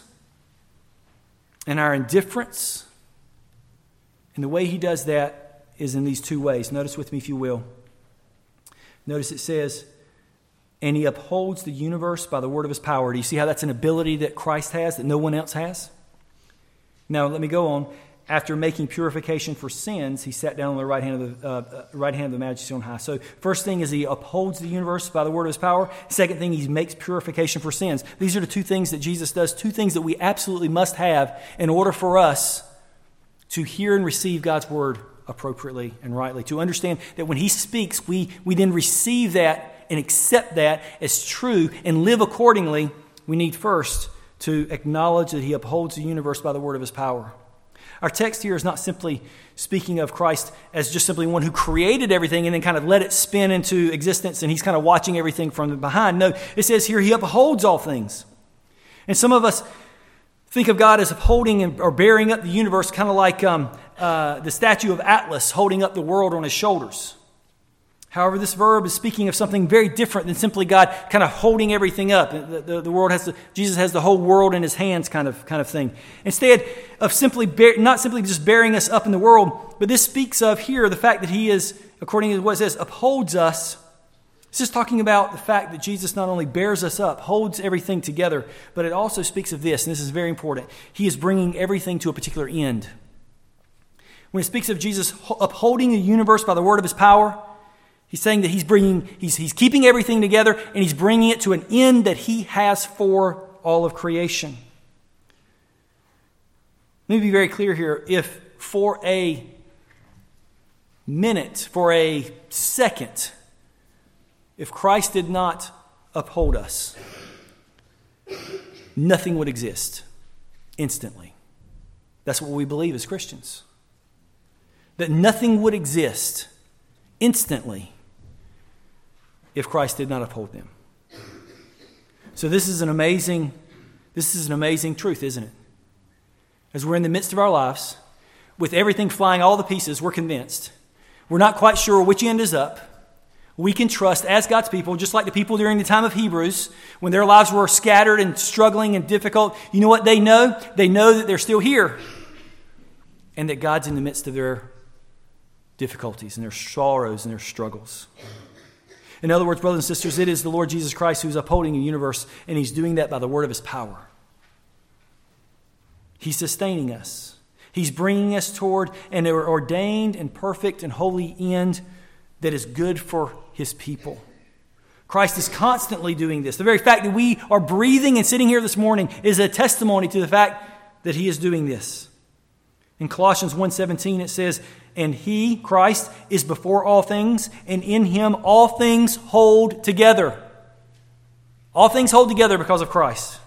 and our indifference. And the way He does that is in these two ways. Notice with me, if you will. Notice it says, and he upholds the universe by the word of his power. Do you see how that's an ability that Christ has that no one else has? Now, let me go on. After making purification for sins, he sat down on the right hand of the uh, right hand of the Majesty on high. So, first thing is he upholds the universe by the word of his power. Second thing, he makes purification for sins. These are the two things that Jesus does, two things that we absolutely must have in order for us to hear and receive God's word appropriately and rightly. To understand that when he speaks, we, we then receive that and accept that as true and live accordingly. We need first to acknowledge that he upholds the universe by the word of his power. Our text here is not simply speaking of Christ as just simply one who created everything and then kind of let it spin into existence and he's kind of watching everything from behind. No, it says here he upholds all things. And some of us think of God as upholding and, or bearing up the universe, kind of like um, uh, the statue of Atlas holding up the world on his shoulders. However, this verb is speaking of something very different than simply God kind of holding everything up. The, the, the world has the, Jesus has the whole world in his hands, kind of kind of thing. Instead of simply bear, not simply just bearing us up in the world, but this speaks of here the fact that he is, according to what it says, upholds us. It's just talking about the fact that Jesus not only bears us up, holds everything together, but it also speaks of this, and this is very important. He is bringing everything to a particular end. When it speaks of Jesus upholding the universe by the word of his power, he's saying that he's bringing, he's, he's keeping everything together and he's bringing it to an end that he has for all of creation. Let me be very clear here. If for a minute, for a second, if Christ did not uphold us, nothing would exist instantly. That's what we believe as Christians. That nothing would exist instantly if Christ did not uphold them. So this is an amazing, this is an amazing truth, isn't it? As we're in the midst of our lives, with everything flying all the pieces, we're convinced. We're not quite sure which end is up. We can trust as God's people, just like the people during the time of Hebrews, when their lives were scattered and struggling and difficult. You know what they know? They know that they're still here and that God's in the midst of their difficulties and their sorrows and their struggles. In other words, brothers and sisters, it is the Lord Jesus Christ who's upholding the universe, and he's doing that by the word of his power. He's sustaining us. He's bringing us toward an ordained and perfect and holy end that is good for his people. Christ is constantly doing this. The very fact that we are breathing and sitting here this morning is a testimony to the fact that he is doing this. In Colossians one seventeen it says, "And he, Christ, is before all things, and in him all things hold together." All things hold together because of Christ.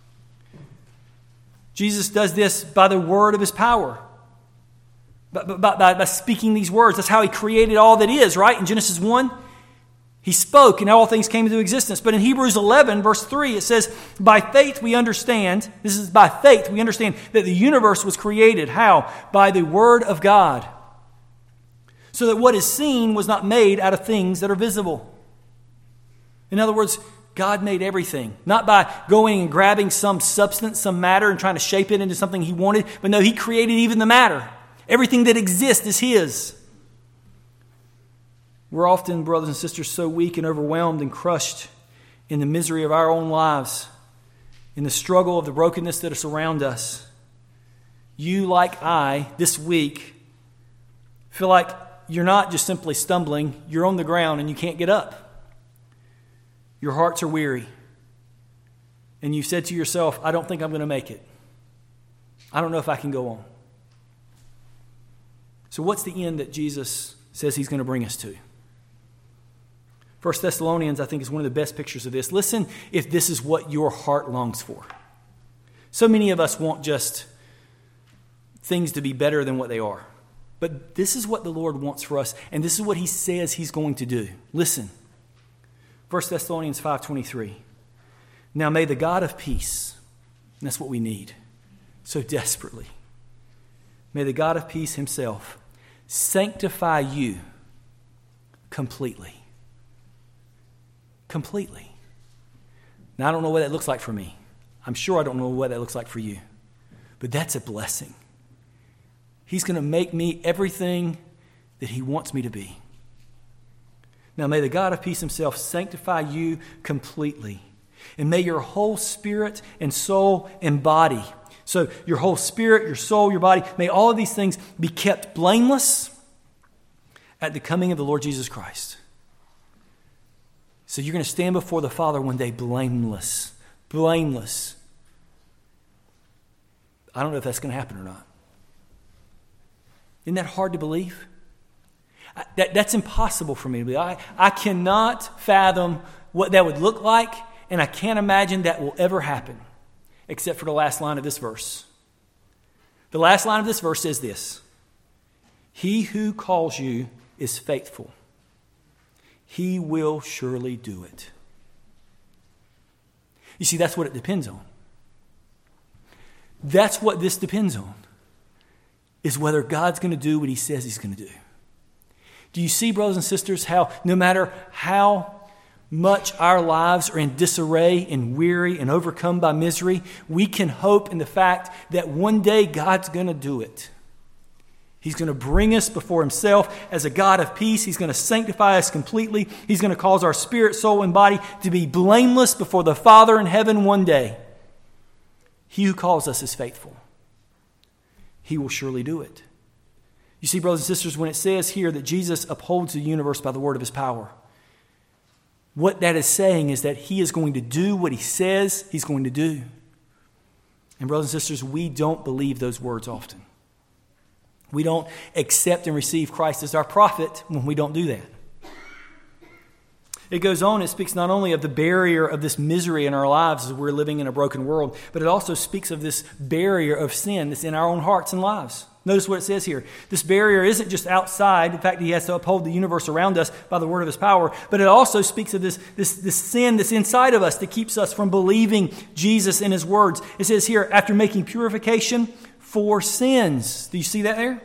Jesus does this by the word of his power. By, by, by, by speaking these words. That's how he created all that is, right? In Genesis one, he spoke and all things came into existence. But in Hebrews eleven, verse three, it says, "By faith we understand," this is by faith we understand that the universe was created. How? By the word of God. So that what is seen was not made out of things that are visible. In other words, God made everything. Not by going and grabbing some substance, some matter, and trying to shape it into something he wanted. But no, he created even the matter. Everything that exists is his. We're often, brothers and sisters, so weak and overwhelmed and crushed in the misery of our own lives, in the struggle of the brokenness that is around us. You, like I, this week, feel like you're not just simply stumbling, you're on the ground and you can't get up. Your hearts are weary. And you've said to yourself, I don't think I'm going to make it. I don't know if I can go on. So what's the end that Jesus says he's going to bring us to? First Thessalonians, I think, is one of the best pictures of this. Listen, if this is what your heart longs for. So many of us want just things to be better than what they are. But this is what the Lord wants for us, and this is what he says he's going to do. Listen. First Thessalonians five twenty-three. "Now may the God of peace," and that's what we need so desperately, "may the God of peace himself sanctify you completely." Completely. Now, I don't know what that looks like for me. I'm sure I don't know what that looks like for you. But that's a blessing. He's going to make me everything that he wants me to be. Now may the God of peace himself sanctify you completely. And may your whole spirit and soul and body, so your whole spirit, your soul, your body, may all of these things be kept blameless at the coming of the Lord Jesus Christ. So you're going to stand before the Father one day blameless. Blameless. I don't know if that's going to happen or not. Isn't that hard to believe? I, that, that's impossible for me to believe. I, I cannot fathom what that would look like, and I can't imagine that will ever happen, except for the last line of this verse. The last line of this verse says this: He who calls you is faithful. He will surely do it. You see, that's what it depends on. That's what this depends on, is whether God's going to do what he says he's going to do. Do you see, brothers and sisters, how no matter how much our lives are in disarray and weary and overcome by misery, we can hope in the fact that one day God's going to do it. He's going to bring us before himself as a God of peace. He's going to sanctify us completely. He's going to cause our spirit, soul, and body to be blameless before the Father in heaven one day. He who calls us is faithful. He will surely do it. You see, brothers and sisters, when it says here that Jesus upholds the universe by the word of his power, what that is saying is that he is going to do what he says he's going to do. And brothers and sisters, we don't believe those words often. We don't accept and receive Christ as our prophet when we don't do that. It goes on, it speaks not only of the barrier of this misery in our lives as we're living in a broken world, but it also speaks of this barrier of sin that's in our own hearts and lives. Notice what it says here. This barrier isn't just outside. In fact, he has to uphold the universe around us by the word of his power. But it also speaks of this, this, this sin that's inside of us that keeps us from believing Jesus in his words. It says here, after making purification for sins. Do you see that there?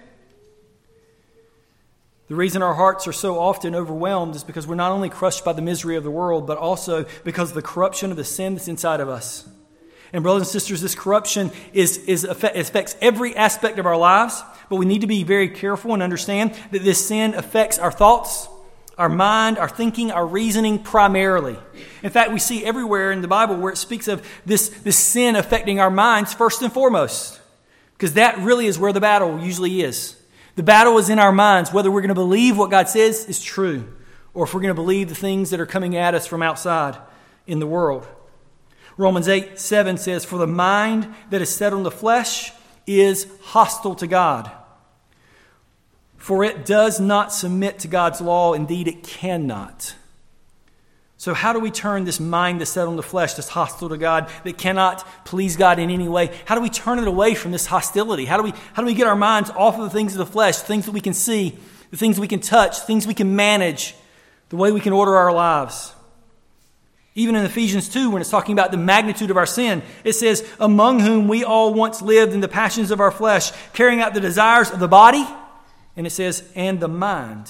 The reason our hearts are so often overwhelmed is because we're not only crushed by the misery of the world, but also because of the corruption of the sin that's inside of us. And brothers and sisters, this corruption is, is affects every aspect of our lives, but we need to be very careful and understand that this sin affects our thoughts, our mind, our thinking, our reasoning primarily. In fact, we see everywhere in the Bible where it speaks of this, this sin affecting our minds first and foremost, because that really is where the battle usually is. The battle is in our minds, whether we're going to believe what God says is true, or if we're going to believe the things that are coming at us from outside in the world. Romans eight seven says, "For the mind that is set on the flesh is hostile to God. For it does not submit to God's law. Indeed, it cannot." So how do we turn this mind that's set on the flesh, that's hostile to God, that cannot please God in any way? How do we turn it away from this hostility? How do we, how do we get our minds off of the things of the flesh, things that we can see, the things we can touch, things we can manage, the way we can order our lives? Even in Ephesians two, when it's talking about the magnitude of our sin, it says, "Among whom we all once lived in the passions of our flesh, carrying out the desires of the body," and it says, "and the mind.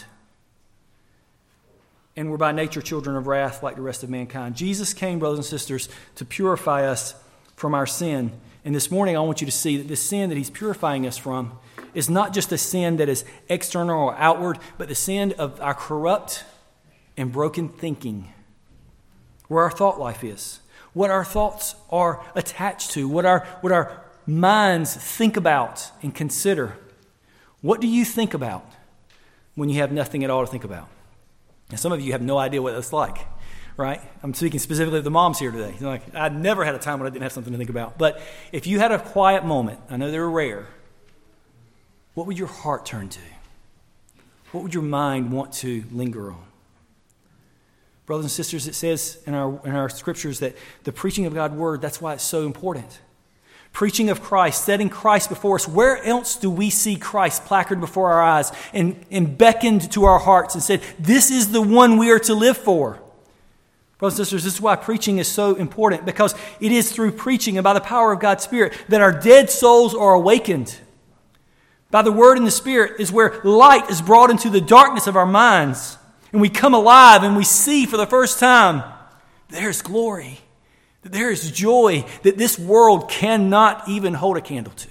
And we're by nature children of wrath like the rest of mankind." Jesus came, brothers and sisters, to purify us from our sin. And this morning I want you to see that this sin that he's purifying us from is not just a sin that is external or outward, but the sin of our corrupt and broken thinking. Where our thought life is, what our thoughts are attached to, what our, what our minds think about and consider. What do you think about when you have nothing at all to think about? And some of you have no idea what that's like, right? I'm speaking specifically to the moms here today. You're like, I never had a time when I didn't have something to think about. But if you had a quiet moment, I know they're rare, what would your heart turn to? What would your mind want to linger on? Brothers and sisters, it says in our, in our scriptures that the preaching of God's word, that's why it's so important. Preaching of Christ, setting Christ before us. Where else do we see Christ placarded before our eyes and, and beckoned to our hearts and said, this is the one we are to live for? Brothers and sisters, this is why preaching is so important, because it is through preaching and by the power of God's Spirit that our dead souls are awakened. By the word and the Spirit is where light is brought into the darkness of our minds, and we come alive and we see for the first time there's glory. That there is joy that this world cannot even hold a candle to.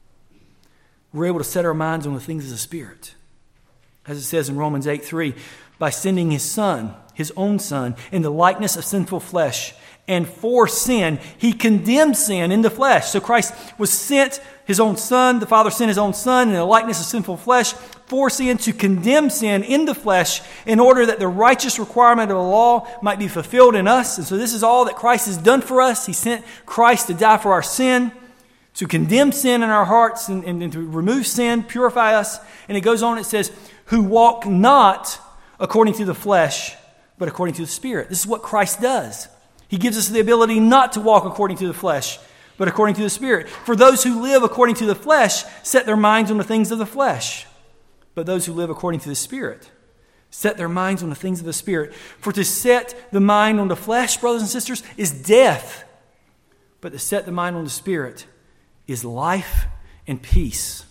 We're able to set our minds on the things of the Spirit. As it says in Romans eight three, by sending his Son, his own Son, in the likeness of sinful flesh. And for sin, he condemned sin in the flesh. So Christ was sent, his own Son, the Father sent his own Son in the likeness of sinful flesh for sin, to condemn sin in the flesh in order that the righteous requirement of the law might be fulfilled in us. And so this is all that Christ has done for us. He sent Christ to die for our sin, to condemn sin in our hearts and, and, and to remove sin, purify us. And it goes on, it says, who walk not according to the flesh, but according to the Spirit. This is what Christ does. He gives us the ability not to walk according to the flesh, but according to the Spirit. For those who live according to the flesh set their minds on the things of the flesh. But those who live according to the Spirit set their minds on the things of the Spirit. For to set the mind on the flesh, brothers and sisters, is death. But to set the mind on the Spirit is life and peace.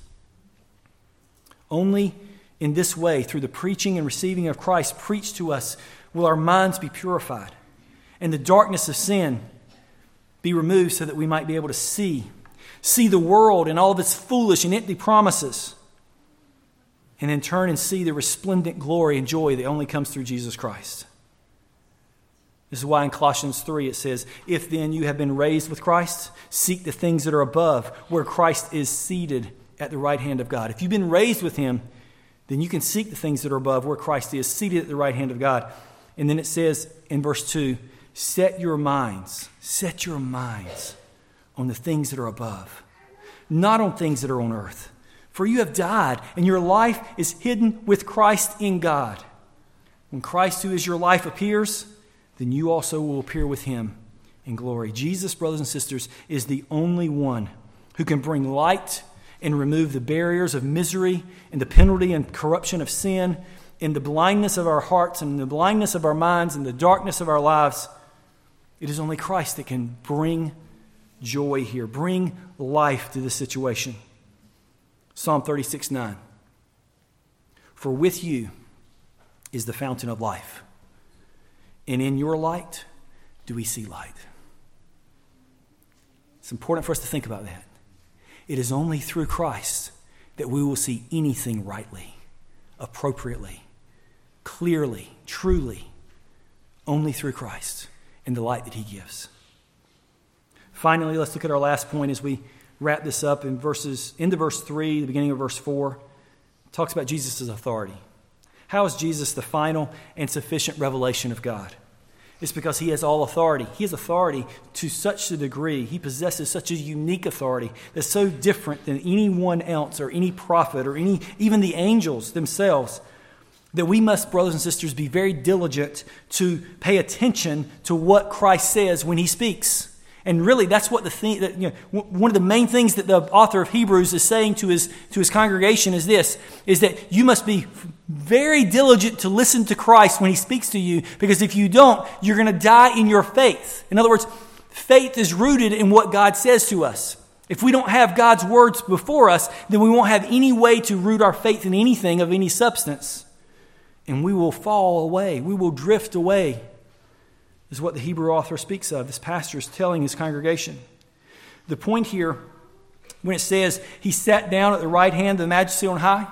Only in this way, through the preaching and receiving of Christ preached to us, will our minds be purified and the darkness of sin be removed so that we might be able to see, see the world and all of its foolish and empty promises, and then turn and see the resplendent glory and joy that only comes through Jesus Christ. This is why in Colossians three it says, if then you have been raised with Christ, seek the things that are above, where Christ is seated at the right hand of God. If you've been raised with him, then you can seek the things that are above, where Christ is seated at the right hand of God. And then it says in verse two, set your minds, set your minds on the things that are above, not on things that are on earth. For you have died, and your life is hidden with Christ in God. When Christ, who is your life, appears, then you also will appear with him in glory. Jesus, brothers and sisters, is the only one who can bring light and remove the barriers of misery and the penalty and corruption of sin, in the blindness of our hearts and the blindness of our minds and the darkness of our lives. It is only Christ that can bring joy here, bring life to this situation. Psalm thirty-six nine. For with you is the fountain of life, and in your light do we see light. It's important for us to think about that. It is only through Christ that we will see anything rightly, appropriately, clearly, truly. Only through Christ and the light that he gives. Finally, let's look at our last point as we wrap this up in verses, into verse three, the beginning of verse four. It talks about Jesus' authority. How is Jesus the final and sufficient revelation of God? It's because he has all authority. He has authority to such a degree. He possesses such a unique authority that's so different than anyone else or any prophet or any even the angels themselves, that we must, brothers and sisters, be very diligent to pay attention to what Christ says when he speaks. And really, that's what the thing, that, you know, one of the main things that the author of Hebrews is saying to his to his congregation is this, is that you must be very diligent to listen to Christ when he speaks to you, because if you don't, you're going to die in your faith. In other words, faith is rooted in what God says to us. If we don't have God's words before us, then we won't have any way to root our faith in anything of any substance. And we will fall away. We will drift away, is what the Hebrew author speaks of. This pastor is telling his congregation. The point here, when it says he sat down at the right hand of the Majesty on high,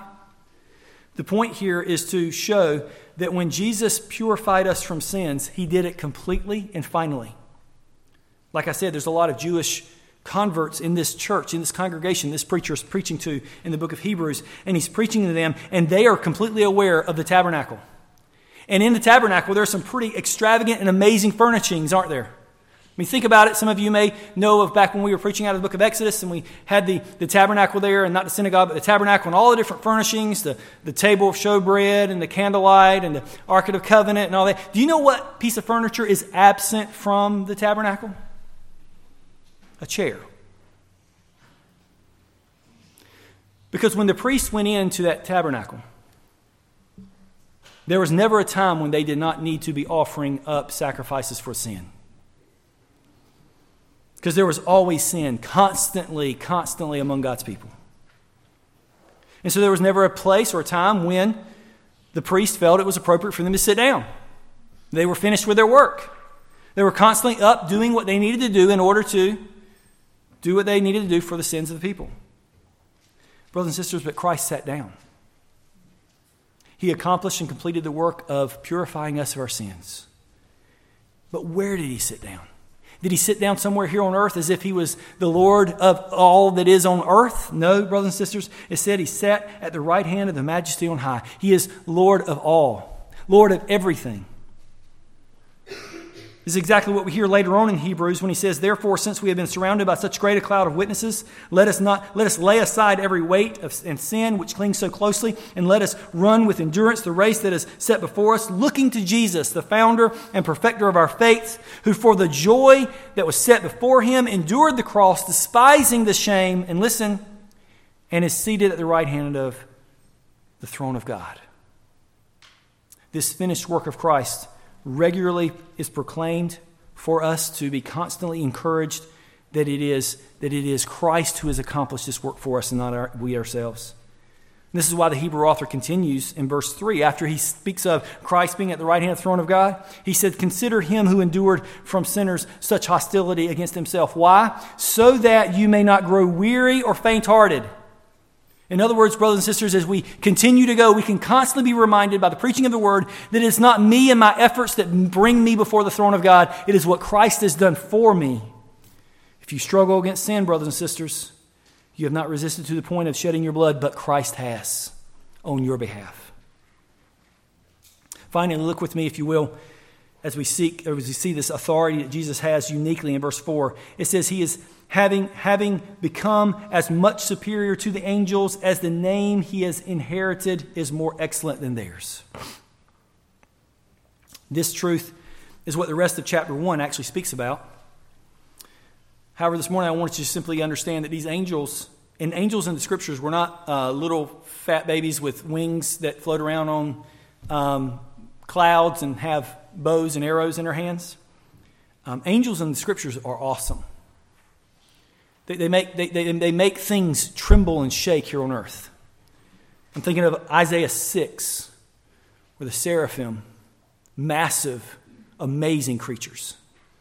the point here is to show that when Jesus purified us from sins, he did it completely and finally. Like I said, there's a lot of Jewish converts in this church, in this congregation, this preacher is preaching to in the book of Hebrews, and he's preaching to them, and they are completely aware of the tabernacle. And in the tabernacle, there are some pretty extravagant and amazing furnishings, aren't there? I mean, think about it. Some of you may know of back when we were preaching out of the book of Exodus, and we had the, the tabernacle there, and not the synagogue, but the tabernacle, and all the different furnishings, the, the table of showbread, and the candlelight, and the Ark of the Covenant, and all that. Do you know what piece of furniture is absent from the tabernacle? A chair. Because when the priests went into that tabernacle, there was never a time when they did not need to be offering up sacrifices for sin. Because there was always sin, constantly, constantly among God's people. And so there was never a place or a time when the priest felt it was appropriate for them to sit down. They were finished with their work. They were constantly up doing what they needed to do in order to do what they needed to do for the sins of the people. Brothers and sisters, but Christ sat down. He accomplished and completed the work of purifying us of our sins. But where did he sit down? Did he sit down somewhere here on earth as if he was the Lord of all that is on earth? No, brothers and sisters. It said he sat at the right hand of the Majesty on high. He is Lord of all, Lord of everything. This is exactly what we hear later on in Hebrews when he says, "Therefore, since we have been surrounded by such great a cloud of witnesses, let us not let us lay aside every weight of, and sin which clings so closely, and let us run with endurance the race that is set before us, looking to Jesus, the founder and perfecter of our faith, who for the joy that was set before him endured the cross, despising the shame," and listen, "and is seated at the right hand of the throne of God." This finished work of Christ regularly is proclaimed for us to be constantly encouraged that it is that it is Christ who has accomplished this work for us and not our, we ourselves. And this is why the Hebrew author continues in verse three. After he speaks of Christ being at the right hand of the throne of God, he said, "Consider him who endured from sinners such hostility against himself." Why? "So that you may not grow weary or faint-hearted." In other words, brothers and sisters, as we continue to go, we can constantly be reminded by the preaching of the Word that it's not me and my efforts that bring me before the throne of God. It is what Christ has done for me. If you struggle against sin, brothers and sisters, you have not resisted to the point of shedding your blood, but Christ has on your behalf. Finally, look with me, if you will, as we seek, or as we see this authority that Jesus has uniquely in verse four. It says he is having, having become as much superior to the angels as the name he has inherited is more excellent than theirs. This truth is what the rest of chapter one actually speaks about. However, this morning I want you to simply understand that these angels, and angels in the scriptures were not uh, little fat babies with wings that float around on um, clouds and have bows and arrows in their hands. Um, angels in the scriptures are awesome. They, they, make, they, they, they make things tremble and shake here on earth. I'm thinking of Isaiah six, where the seraphim, massive, amazing creatures.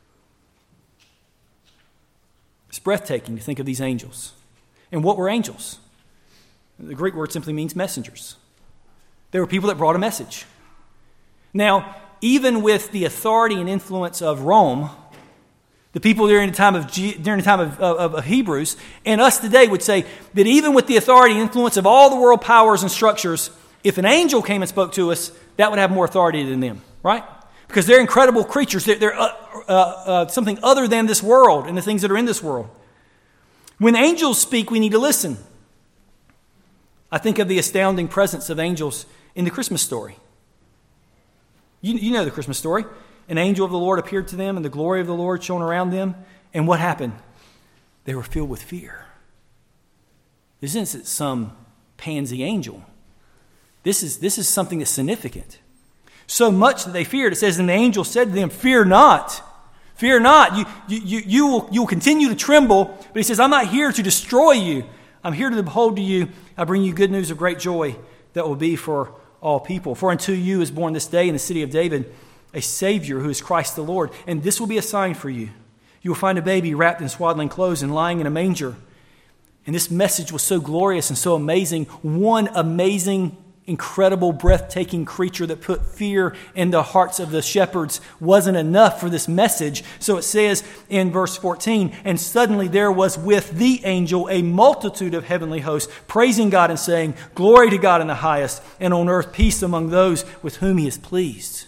It's breathtaking to think of these angels. And what were angels? The Greek word simply means messengers. They were people that brought a message. Now, even with the authority and influence of Rome, the people during the time of during the time of, of, of Hebrews, and us today would say that even with the authority and influence of all the world powers and structures, if an angel came and spoke to us, that would have more authority than them, right? Because they're incredible creatures. They're, they're uh, uh, uh, something other than this world and the things that are in this world. When angels speak, we need to listen. I think of the astounding presence of angels in the Christmas story. You, you know the Christmas story. An angel of the Lord appeared to them, and the glory of the Lord shone around them. And what happened? They were filled with fear. This isn't some pansy angel. This is, this is something that's significant. So much that they feared. It says, and the angel said to them, "Fear not. Fear not. You, you, you, you, will, you will continue to tremble." But he says, "I'm not here to destroy you. I'm here to behold to you. I bring you good news of great joy that will be for all people. For unto you is born this day in the city of David a Savior who is Christ the Lord. And this will be a sign for you. You will find a baby wrapped in swaddling clothes and lying in a manger." And this message was so glorious and so amazing. One amazing, incredible, breathtaking creature that put fear in the hearts of the shepherds wasn't enough for this message. So it says in verse fourteen, "And suddenly there was with the angel a multitude of heavenly hosts, praising God and saying, Glory to God in the highest, and on earth peace among those with whom he is pleased."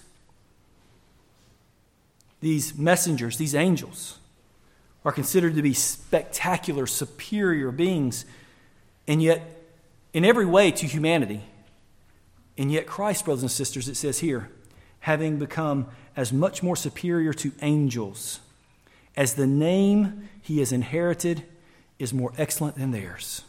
These messengers, these angels, are considered to be spectacular, superior beings, and yet in every way to humanity. And yet Christ, brothers and sisters, it says here, having become as much more superior to angels, as the name he has inherited is more excellent than theirs.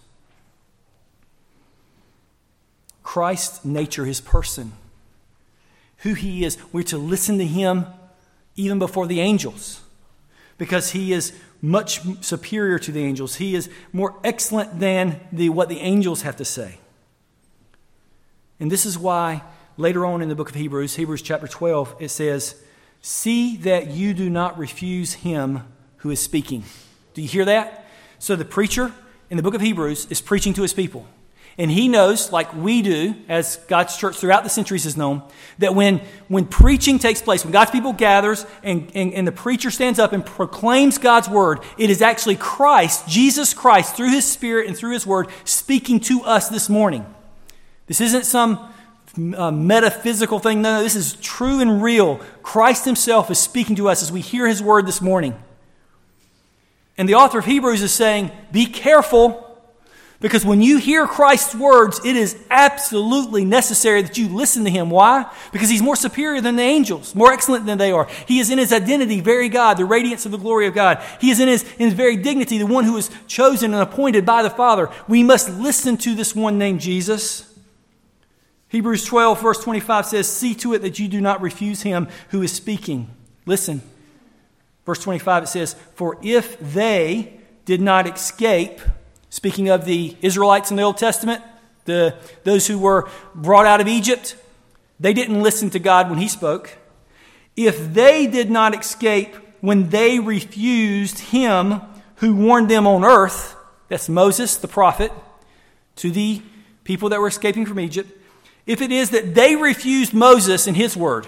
Christ's nature, his person, who he is, we're to listen to him even before the angels, because he is much superior to the angels. He is more excellent than the, what the angels have to say. And this is why later on in the book of Hebrews, Hebrews chapter twelve, it says, "See that you do not refuse him who is speaking." Do you hear that? So the preacher in the book of Hebrews is preaching to his people. And he knows, like we do, as God's church throughout the centuries has known, that when, when preaching takes place, when God's people gathers and, and, and the preacher stands up and proclaims God's word, it is actually Christ, Jesus Christ, through his Spirit and through his word, speaking to us this morning. This isn't some uh, metaphysical thing. No, no, this is true and real. Christ himself is speaking to us as we hear his word this morning. And the author of Hebrews is saying, be careful. Because when you hear Christ's words, it is absolutely necessary that you listen to him. Why? Because he's more superior than the angels, more excellent than they are. He is in his identity, very God, the radiance of the glory of God. He is in his, in his very dignity, the one who is chosen and appointed by the Father. We must listen to this one named Jesus. Hebrews twelve, verse twenty-five says, see to it that you do not refuse him who is speaking. Listen. Verse twenty-five, it says, for if they did not escape... Speaking of the Israelites in the Old Testament, the, those who were brought out of Egypt, they didn't listen to God when he spoke. If they did not escape when they refused him who warned them on earth, that's Moses, the prophet, to the people that were escaping from Egypt, if it is that they refused Moses and his word,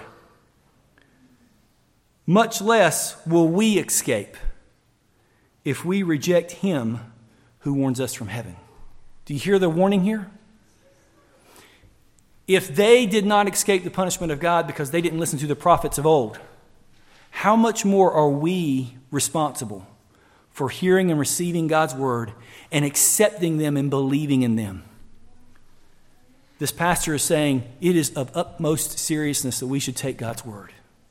much less will we escape if we reject him who warns us from heaven. Do you hear the warning here? If they did not escape the punishment of God because they didn't listen to the prophets of old, how much more are we responsible for hearing and receiving God's word and accepting them and believing in them? This pastor is saying it is of utmost seriousness that we should take God's word.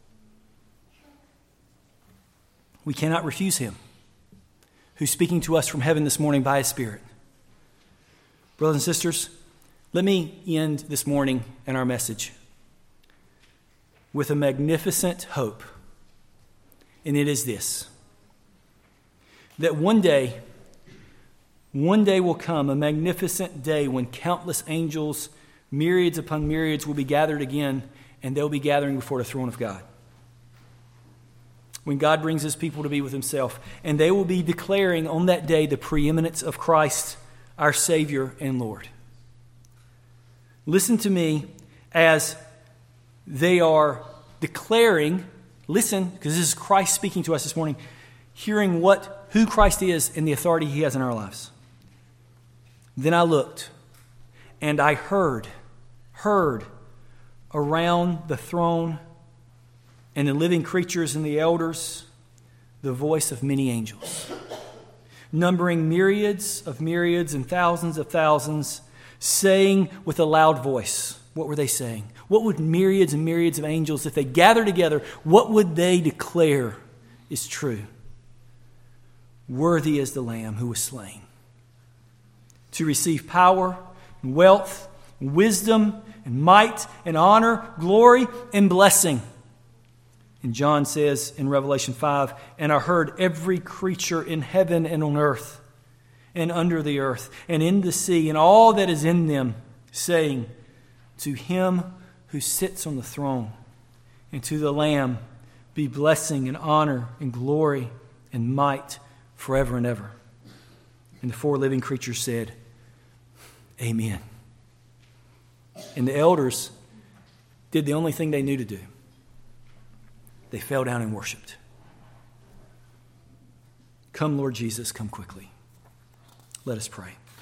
We cannot refuse him, who's speaking to us from heaven this morning by his Spirit. Brothers and sisters, let me end this morning and our message with a magnificent hope. And it is this, that one day, one day will come, a magnificent day when countless angels, myriads upon myriads, will be gathered again, and they'll be gathering before the throne of God. When God brings his people to be with himself. And they will be declaring on that day the preeminence of Christ, our Savior and Lord. Listen to me as they are declaring, listen, because this is Christ speaking to us this morning, hearing what who Christ is and the authority he has in our lives. Then I looked, and I heard, heard around the throne and the living creatures and the elders, the voice of many angels, numbering myriads of myriads and thousands of thousands, saying with a loud voice. What were they saying? What would myriads and myriads of angels, if they gather together, what would they declare is true? Worthy is the Lamb who was slain to receive power and wealth, and wisdom and might and honor, glory and blessing. And John says in Revelation five, and I heard every creature in heaven and on earth and under the earth and in the sea and all that is in them, saying, to him who sits on the throne and to the Lamb be blessing and honor and glory and might forever and ever. And the four living creatures said, Amen. And the elders did the only thing they knew to do. They fell down and worshiped. Come, Lord Jesus, come quickly. Let us pray.